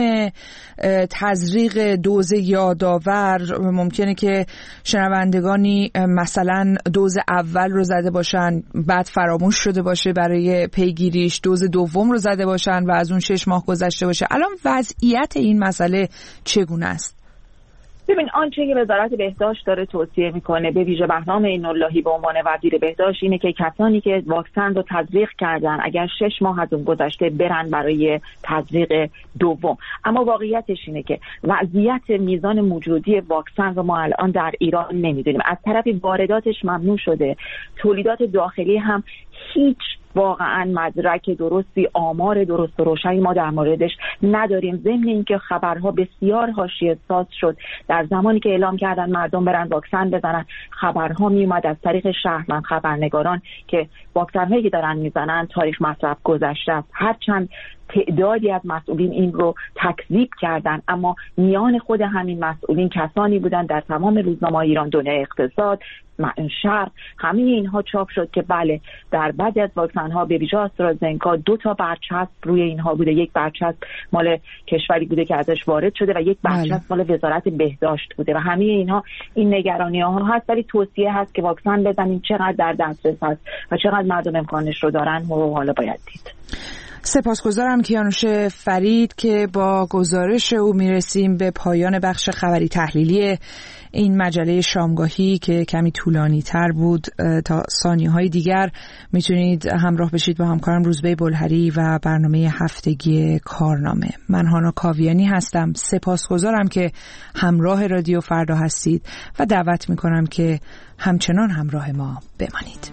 تزریق دوز یادآور. ممکنه که شنوندگانی مثلا دوز اول رو زده باشن بعد فراموش شده باشه برای پیگیریش، دوز دوم رو زده باشن و از اون شش ماه گذشته باشه. الان وضعیت این مسئله چگونه است؟ ببین، آنچه که وزارت بهداشت داره توصیه میکنه به ویژه بهرام عین‌اللهی به عنوان وزیر بهداشت اینه که کسانی که واکسن رو تزریق کردن اگر شش ماه از اون گذشته برن برای تزریق دوم. اما واقعیتش اینه که وضعیت میزان موجودی واکسن رو ما الان در ایران نمیدونیم. از طرفی وارداتش ممنوع شده، تولیدات داخلی هم هیچ واقعا مدرک درستی، آمار درست و روشنی ما در موردش نداریم. ضمن اینکه خبرها بسیار حاشیه ساز شد. در زمانی که اعلام کردن مردم برن واکسن بزنن، خبرها میومد از طریق شهرمند خبرنگاران که واکسن‌هایی که دارن میزنن تاریخ مصرف گذشته است. هرچند تعدادی از مسئولین این رو تکذیب کردن، اما میان خود همین مسئولین کسانی بودن در تمام روزنامه ایران، دنیای اقتصاد، شرق، همه اینها چاپ شد که بله در بعضی از واکسن ها به ویژه آسترازنکا دو تا برچسب روی اینها بوده، یک برچسب مال کشوری بوده که ازش وارد شده و یک برچسب مال وزارت بهداشت بوده و همه اینها این نگرانی ها هست، ولی توصیه هست که واکسن بزنیم، چقدر در دسترس هست و چقدر مردم امکانش رو دارن و حالا باید دید. سپاسگزارم کیانوش فرید که با گزارش او میرسیم به پایان بخش خبری تحلیلی این مجله شامگاهی که کمی طولانی تر بود. تا ثانیه های دیگر میتونید همراه بشید با همکارم روزبه بلهری و برنامه هفتگی کارنامه. من هانا کاویانی هستم. سپاسگزارم که همراه رادیو فردا هستید و دعوت میکنم که همچنان همراه ما بمانید.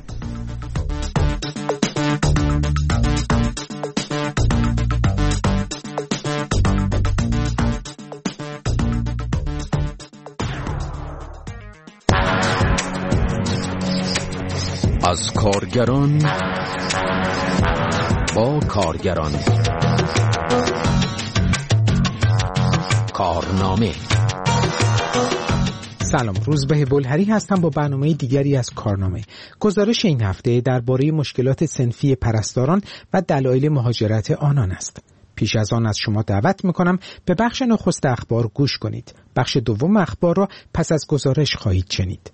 از کارگران با کارگران، کارنامه. سلام، روزبه بلهری هستم با برنامه دیگری از کارنامه. گزارش این هفته درباره مشکلات صنفی پرستاران و دلایل مهاجرت آنان است. پیش از آن از شما دعوت میکنم به بخش نخست اخبار گوش کنید. بخش دوم اخبار را پس از گزارش خواهید شنید.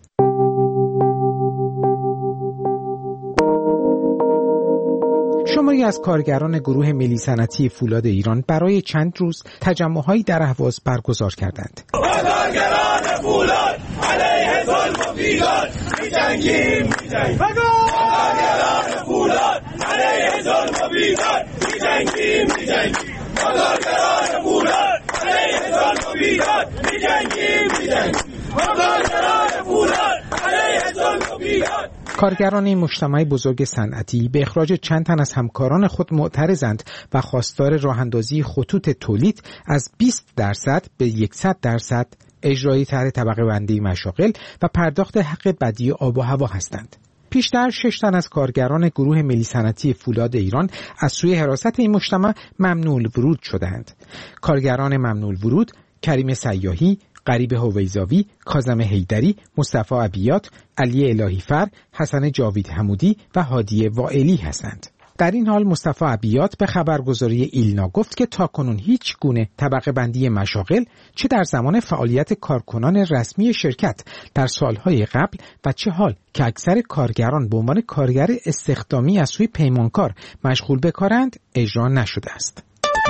شماری از کارگران گروه ملی صنعتی فولاد ایران برای چند روز تجمع‌هایی در اهواز برگزار کردند. کارگران فولاد علیه ظلم و بیگار می‌جنگیم می‌جنگیم. کارگران فولاد علیه ظلم و بیگار می‌جنگیم می‌جنگیم. کارگران فولاد علیه ظلم و بیگار می‌جنگیم می‌جنگیم. کارگران فولاد علیه ظلم و بیگار. کارگران این مجتمع بزرگ صنعتی به اخراج چند تن از همکاران خود معترضند و خواستار راه‌اندازی خطوط تولید از بیست درصد به صد درصد، اجرای طرح طبقه بندی مشاغل و پرداخت حق بدیع آب و هوا هستند. پیشتر شش تن از کارگران گروه ملی صنعتی فولاد ایران از سوی حراست این مجتمع ممنوع ورود شدند. کارگران ممنوع ورود کریم سیاحی، غریب هویزاوی، کاظم حیدری، مصطفی ابیات، علی الهیفر، حسن جاوید حمودی و هادی وائلی هستند. در این حال مصطفی ابیات به خبرگزاری ایلنا گفت که تاکنون هیچ گونه طبقه بندی مشاغل چه در زمان فعالیت کارکنان رسمی شرکت در سالهای قبل و چه حال که اکثر کارگران به عنوان کارگر استخدامی از سوی پیمانکار مشغول به کارند اجرا نشده است.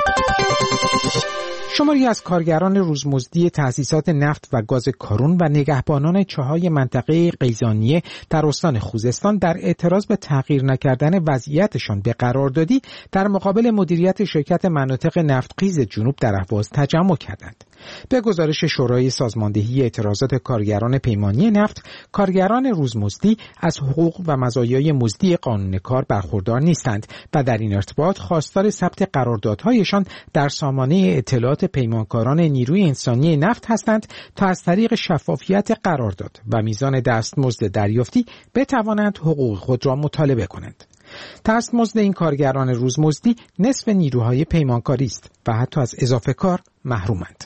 شماری از کارگران روزمزدی تأسیسات نفت و گاز کارون و نگهبانان چاهای منطقه قیزانیه در استان خوزستان در اعتراض به تغییر نکردن وضعیتشان به قراردادی در مقابل مدیریت شرکت مناطق نفتخیز جنوب در اهواز تجمع کردند. به گزارش شورای سازماندهی اعتراضات کارگران پیمانی نفت، کارگران روزمزدی از حقوق و مزایای مزدی قانون کار برخوردار نیستند و در این ارتباط خواستار ثبت قراردادهایشان در سامانه اطلاعات پیمانکاران نیروی انسانی نفت هستند تا از طریق شفافیت قرارداد و میزان دستمزد دریافتی بتوانند حقوق خود را مطالبه کنند. دستمزد این کارگران روزمزدی نصف نیروهای پیمانکاری است و حتی از اضافه کار محرومند.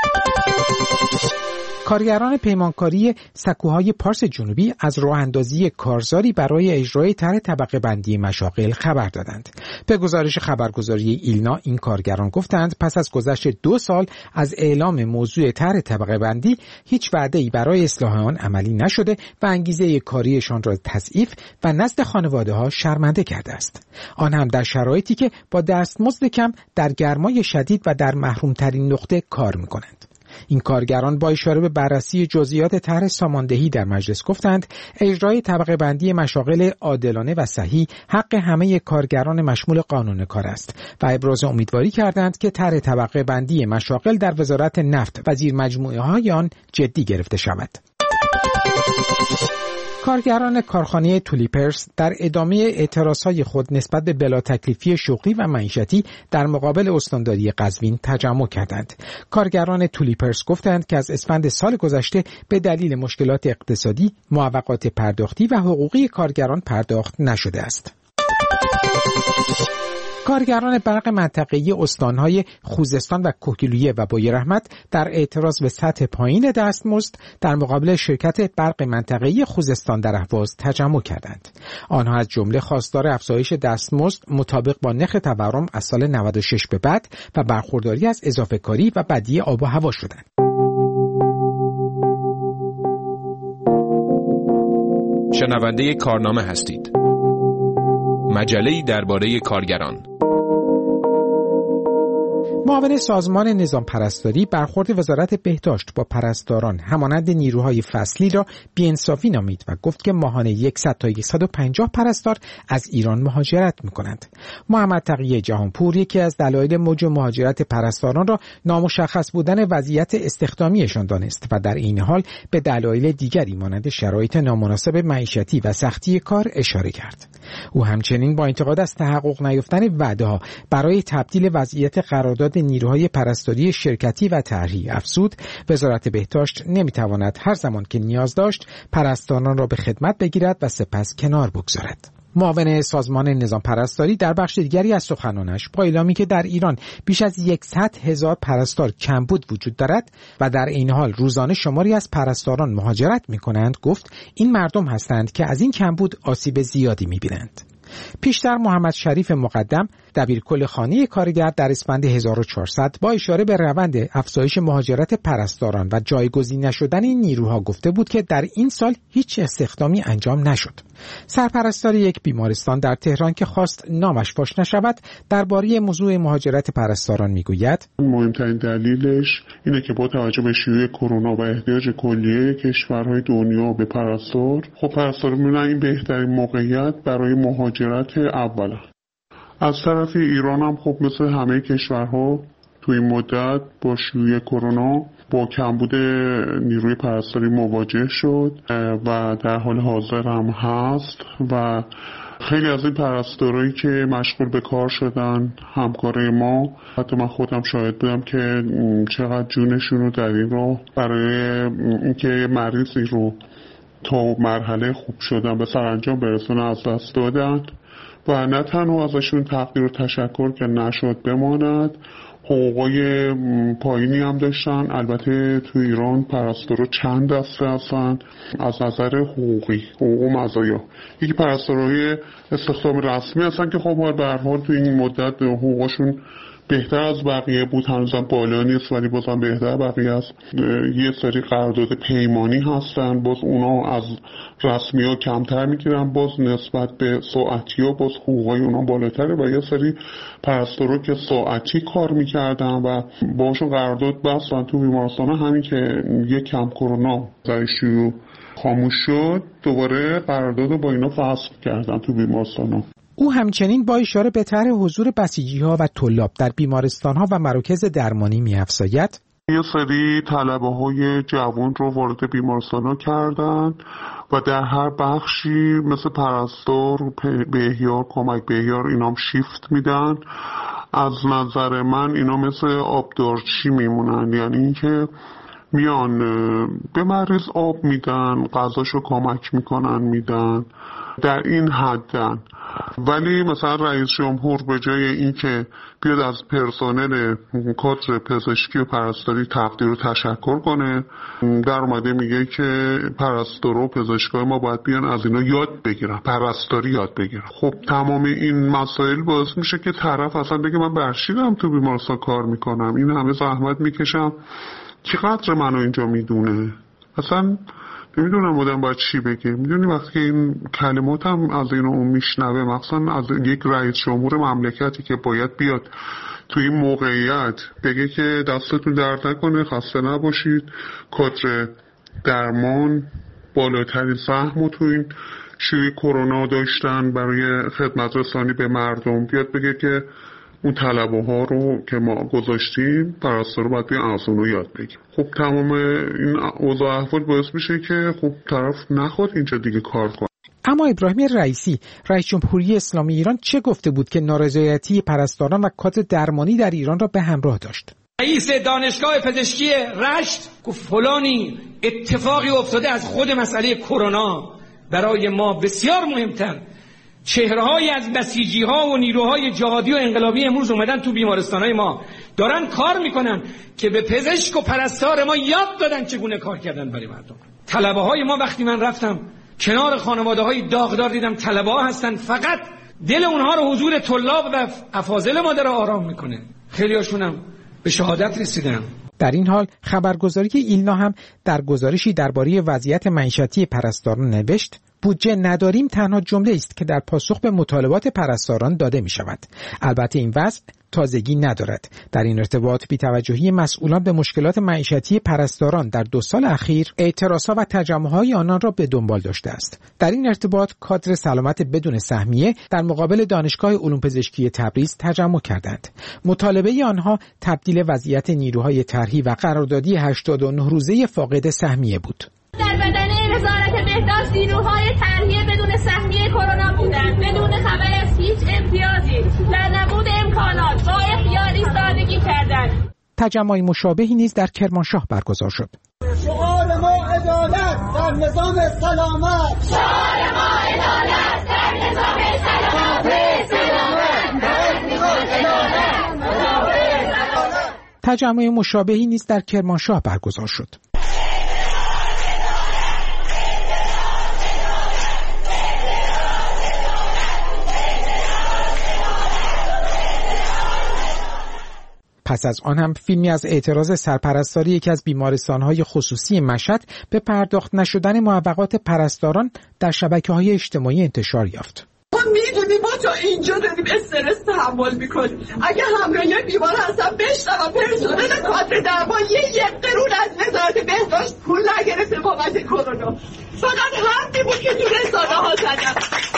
کارگران پیمانکاری سکوهای پارس جنوبی از راه اندازی کارزاری برای اجرای طرح طبقه بندی مشاغل خبر دادند. به گزارش خبرگزاری ایلنا این کارگران گفتند پس از گذشت دو سال از اعلام موضوع طرح طبقه بندی هیچ وعده‌ای برای اصلاح آن عملی نشده و انگیزه کاریشان را تضعیف و نزد خانواده‌ها شرمنده کرده است. آن هم در شرایطی که با دستمزد کم در گرمای شدید و در محروم‌ترین نقطه کار می‌کنند. این کارگران با اشاره به بررسی جزئیات طرح ساماندهی در مجلس گفتند اجرای طبقه بندی مشاغل عادلانه و صحیح حق همه کارگران مشمول قانون کار است و ابراز امیدواری کردند که طرح طبقه بندی مشاغل در وزارت نفت و زیر مجموعه های آن جدی گرفته شود. کارگران کارخانه تولیپرس در ادامه اعتراضهای خود نسبت به بلا تکلیفی شغلی و معیشتی در مقابل استانداری قزوین تجمع کردند. کارگران تولیپرس گفتند که از اسفند سال گذشته به دلیل مشکلات اقتصادی، معوقات پرداختی و حقوقی کارگران پرداخت نشده است. کارگران برق منطقه‌ای استان‌های خوزستان و کهگیلویه و بویراحمد در اعتراض به سطح پایین دستمزد در مقابل شرکت برق منطقه‌ای خوزستان در اهواز تجمع کردند. آنها از جمله خواستار افزایش دستمزد مطابق با نرخ تورم از سال نود و شش به بعد و برخورداری از اضافه کاری و بدی آب و هوا شدند. شنونده کارنامه هستید. مجله‌ای درباره کارگران. معاون سازمان نظام پرستاری برخورد وزارت بهداشت با پرستاران همانند نیروهای فصلی را بی‌انصافی نامید و گفت که ماهانه صد تا صد و پنجاه پرستار از ایران مهاجرت می‌کنند. محمد تقی جهانپور یکی از دلایل موج مهاجرت پرستاران را نامشخص بودن وضعیت استخدامیشان دانست و در این حال به دلایل دیگری مانند شرایط نامناسب معیشتی و سختی کار اشاره کرد. او همچنین با انتقاد از تحقق نیافتن وعده‌ها برای تبدیل وضعیت قرارداد نیروهای پرستاری شرکتی و طرحی افزود، وزارت بهداشت نمیتواند هر زمان که نیاز داشت پرستاران را به خدمت بگیرد و سپس کنار بگذارد. معاون سازمان نظام پرستاری در بخش دیگری از سخنانش با اعلامی که در ایران بیش از صد هزار پرستار کمبود وجود دارد و در این حال روزانه شماری از پرستاران مهاجرت می‌کنند، گفت این مردم هستند که از این کمبود آسیب زیادی می‌بینند. پیشتر محمد شریف مقدم دبیرکل خانه کارگر در اسفند هزار و چهارصد با اشاره به روند افزایش مهاجرت پرستاران و جایگزین نشدن این نیروها گفته بود که در این سال هیچ استخدامی انجام نشد. سرپرستار یک بیمارستان در تهران که خواست نامش فاش نشود درباره موضوع مهاجرت پرستاران میگوید مهمترین دلیلش اینه که با توجه به شیوع کرونا و احتیاج کلیه کشورهای دنیا به پرستار، خب پرستار می‌بینن این بهترین موقعیت برای مهاجرت اوله. از طرف ایران هم خب مثل همه کشورها توی این مدت با شیوع کرونا با کمبود نیروی پرستاری مواجه شد و در حال حاضر هم هست و خیلی از این پرستارایی که مشغول به کار شدن همکارای ما، حتی من خودم شاهد بودم که چقدر جونشون رو در این راه برای اینکه مریضی رو تا مرحله خوب شدن به سرانجام برسونه از دست دادن و نه تنها ازشون تقدیر و تشکر که نشد بماند، حقوقای پایینی هم داشتن. البته تو ایران پرستارا چند دسته هستن از نظر حقوقی، حقوق و مزایا. یکی پرستارای استخدام رسمی هستن که خب به هر حال تو این مدت حقوقشون بهتر از بقیه بود، هنوزم بالا نیست ولی بازم بهتر بقیه است. یه سری قرارداد پیمانی هستن، باز اونا از رسمی ها کمتر میگیرن، باز نسبت به ساعتی ها باز حقوقای اونا بالاتره و یه سری پرستارا که ساعتی کار میکردن و باشون قرارداد بستن تو بیمارستان، همین که یه کم کرونا زایشو خاموش شد دوباره قرارداد رو با اینا فسخ کردن تو بیمارستان ها. او همچنین با اشاره به طرح حضور بسیجی‌ها و طلاب در بیمارستان‌ها و مراکز درمانی می‌افزاید یه سری طلبه‌های جوان رو وارد بیمارستان‌ها کردن و در هر بخشی مثل پرستار، بهیار، کمک بهیار اینا هم شیفت میدن. از نظر من اینا مثل آبدارچی میمونن، یعنی اینکه میان به مریض آب میدن، غذاشو کمک میکنن میدن، در این حدن. ولی مثلا رئیس جمهور به جای اینکه بیاد از پرسنل کادر پزشکی و پرستاری تقدیر و تشکر کنه، در اومده میگه که پرستارا و پزشکای ما باید بیان از اینا یاد بگیرن، پرستاری یاد بگیرن. خب تمام این مسائل باعث میشه که طرف اصلا بگه من برشیدم تو بیمارستان کار میکنم، این همه زحمت میکشم، کی قدر منو اینجا میدونه؟ اصلا نمیدونم آدم باید چی بگه. میدونی وقتی که این کلمات هم از اینو اون میشنوه، مخصوصا از یک رئیس جمهور مملکتی که باید بیاد تو این موقعیت بگه که دستتون درد نکنه، خسته نباشید، کادر درمان بالاترین سهم تو این شیوع کرونا داشتن برای خدمت رسانی به مردم، بیاد بگه که اون طلبه ها رو که ما گذاشتیم پرستارا باید بیان از اون رو یاد بگیم. خب تمام این اوضاع احوال باعث میشه که خب طرف نخواد اینجا دیگه کار کنه. اما ابراهیم رئیسی رئیس جمهوری اسلامی ایران چه گفته بود که نارضایتی پرستاران و کادر درمانی در ایران را به همراه داشت؟ رئیس دانشگاه پزشکی رشت گفت فلانی اتفاقی افتاده از خود مسئله کرونا برای ما بسیار مهمتر. چهره‌های از بسیجی‌ها و نیروهای جهادی و انقلابی امروز اومدن تو بیمارستان‌های ما دارن کار میکنن که به پزشک و پرستار ما یاد دادن چگونه کار کردن برای مردم. طلبه‌های ما وقتی من رفتم کنار خانواده‌های داغدار دیدم طلبه‌ها هستن، فقط دل اونها رو حضور طلاب و افاضل ما داره آرام میکنه. خیلی‌هاشون هم به شهادت رسیدن. در این حال خبرگزاری ایلنا هم در گزارشی درباره وضعیت معیشتی پرستاران نوشت بودجه نداریم تنها جمله است که در پاسخ به مطالبات پرستاران داده می شود. البته این وضع تازگی ندارد. در این ارتباط بی‌توجهی مسئولان به مشکلات معیشتی پرستاران در دو سال اخیر اعتراضها و تجمع‌های آنان را به دنبال داشته است. در این ارتباط کادر سلامت بدون سهمیه در مقابل دانشگاه علوم پزشکی تبریز تجمع کردند. مطالبه آنها تبدیل وضعیت نیروهای طرحی و قراردادی هشتاد و نه روزه فاقد سهمیه بود. در بدنه وزارت بهداشت نیروهای طرحی بدون سهمیه کرونا بودند، بدون خبر از هیچ امتیازی، در نبود امکانات با اختیار ایستادگی کردند. تجمع مشابهی نیز در کرمانشاه برگزار شد. شعار ما عدالت در نظام سلامت، شعار ما عدالت در نظام سلامت، سلامت در نظام سلامت. تجمع مشابهی نیز در کرمانشاه برگزار شد. پس از آن هم فیلمی از اعتراض سرپرستاری یکی از بیمارستان‌های خصوصی مشهد به پرداخت نشدن معوقات پرستاران در شبکه‌های اجتماعی انتشار یافت. ما میدونیم ما تا اینجا داریم استرس تحمل میکنیم. اگه همراهی بیمار هستن بشنوم پرسنل کادر درمانی یک قرون از وزارت بهداشت پول نگرفته بابت کرونا. فقط حرفی بود که تو رسانه ها زدن.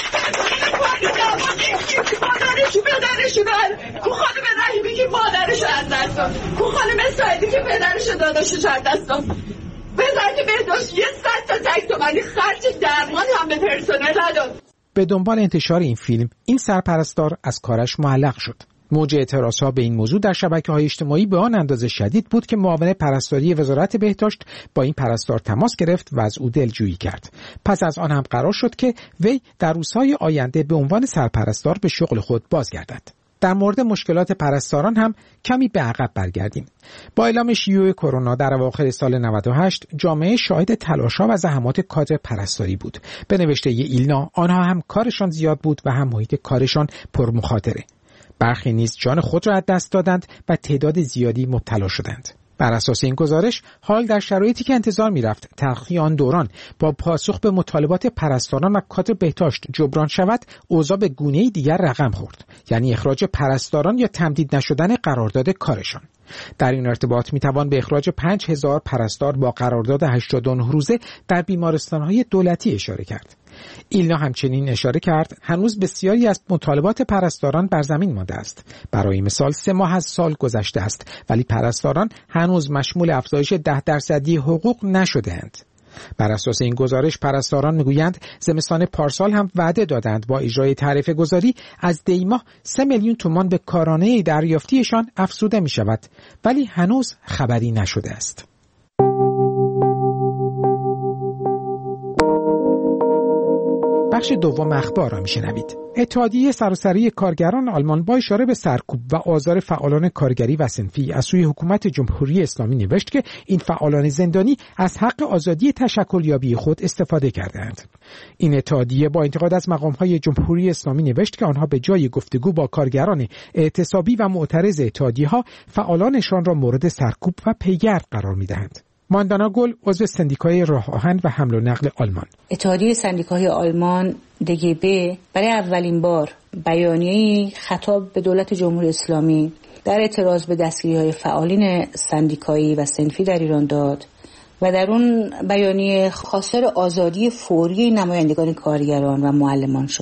کادر درمانی مادرشو پدرشو بر کو خانم رحیمی که مادرشو از دست داد، کو خانم سعیدی که پدرشو داداشو از دست داد. وزارت بهداشت یه صد تا تک تومانی خرج درمان هم به پرسنل نداد. به دنبال انتشار این فیلم این سرپرستار از کارش معلق شد. موج اعتراضها به این موضوع در شبکه‌های اجتماعی به آن اندازه شدید بود که معاون پرستاری وزارت بهداشت با این پرستار تماس گرفت و از او دلجویی کرد. پس از آن هم قرار شد که وی در روزهای آینده به عنوان سرپرستار به شغل خود بازگردد. در مورد مشکلات پرستاران هم کمی به عقب برگردیم. با اعلام شیوع کرونا در اواخر سال نود و هشت جامعه شاهد تلاش‌ها و زحمات کادر پرستاری بود. به نوشته ایلنا آنها هم کارشان زیاد بود و هم محیط کارشان پرمخاطره. برخی نیز جان خود را از دست دادند و تعداد زیادی مبتلا شدند. بر اساس این گزارش حال در شرایطی که انتظار می‌رفت تلخی آن دوران با پاسخ به مطالبات پرستاران و کادر بهداشت جبران شود، اوضاع به گونه‌ای دیگر رقم خورد، یعنی اخراج پرستاران یا تمدید نشدن قرارداد کارشان. در این ارتباط میتوان به اخراج پنج هزار پرستار با قرارداد هشتاد و نه روزه در بیمارستان‌های دولتی اشاره کرد. ایلنا همچنین اشاره کرد هنوز بسیاری از مطالبات پرستاران بر زمین مانده است. برای مثال سه ماه از سال گذشته است ولی پرستاران هنوز مشمول افزایش ده درصدی حقوق نشده‌اند. بر اساس این گزارش پرستاران میگویند زمستان پارسال هم وعده دادند با اجرای تعرفه گذاری از دی ماه سه میلیون تومان به کارانه دریافتیشان افزوده می شود ولی هنوز خبری نشده است. بخش دوم اخبار را میشنوید. اتحادیه سراسری کارگران آلمان با اشاره به سرکوب و آزار فعالان کارگری و صنفی از سوی حکومت جمهوری اسلامی نوشت که این فعالان زندانی از حق آزادی تشکلیابی خود استفاده کردند. این اتحادیه با انتقاد از مقام‌های جمهوری اسلامی نوشت که آنها به جای گفتگو با کارگران اعتصابی و معترض اتحادیه‌ها فعالانشان را مورد سرکوب و پیگرد قرار می‌دهند. ماندانا گل عضو سندیکای راه آهن و حمل و نقل آلمان. اتحادیه سندیکاهای آلمان دی جی به برای اولین بار بیانیه‌ای خطاب به دولت جمهوری اسلامی در اعتراض به دستگیری‌های فعالین سندیکایی و صنفی در ایران داد و در اون بیانیه خواستار آزادی فوری نمایندگان کارگران و معلمان شد.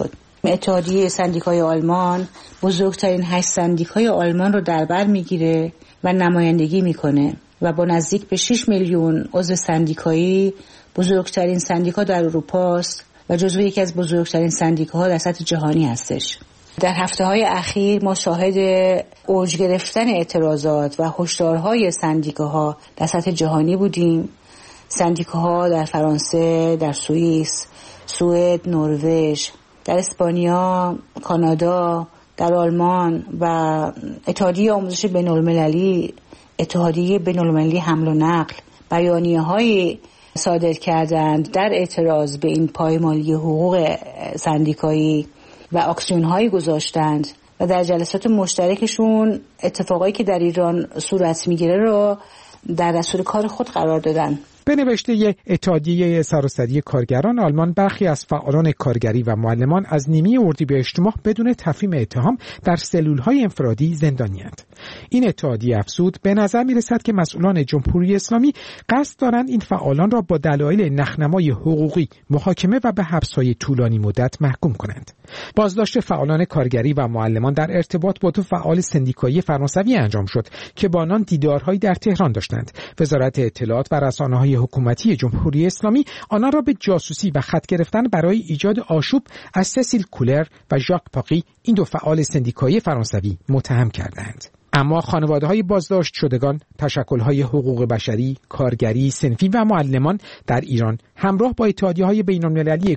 اتحادیه سندیکای آلمان بزرگترین هشت سندیکای آلمان رو در بر میگیره و نمایندگی میکنه و با نزدیک به شش میلیون عضو سندیکایی بزرگترین سندیکا در اروپا است و جزو یکی از بزرگترین سندیکاها در سطح جهانی هستش. در هفته‌های اخیر ما شاهد اوج گرفتن اعتراضات و هشدارهای سندیکاها در سطح جهانی بودیم. سندیکاها در فرانسه، در سوئیس، سوئد، نروژ، در اسپانیا، کانادا، در آلمان و اتحادیه آموزش بین‌المللی، اتحادیه بین‌المللی حمل و نقل بیانیه‌های صادر کردند در اعتراض به این پایمالی حقوق سندیکایی و اکسیون‌هایی گذاشتند و در جلسات مشترکشون اتفاقایی که در ایران صورت میگیره رو در دستور کار خود قرار دادن. به نوشته اتحادیه سراسری کارگران آلمان، برخی از فعالان کارگری و معلمان از نیمه اردیبهشت ماه بدون تفهیم اتهام در سلول‌های انفرادی زندانی‌اند. این اتحادیه افزود به نظر می‌رسد که مسئولان جمهوری اسلامی قصد دارند این فعالان را با دلایل نخنمای حقوقی محاکمه و به حبس‌های طولانی مدت محکوم کنند. بازداشت فعالان کارگری و معلمان در ارتباط با دو فعال سندیکایی فرانسوی انجام شد که با آنان دیدارهایی در تهران داشتند. وزارت اطلاعات و رسانه‌های حکومتی جمهوری اسلامی آنان را به جاسوسی و خط گرفتن برای ایجاد آشوب از سسیل کولر و ژاک پاقی، این دو فعال سندیکایی فرانسوی، متهم کردند. اما خانواده‌های بازداشت شدگان، تشکل‌های حقوق بشری، کارگری، صنفی و معلمان در ایران همراه با اتحادیه‌های بین‌المللی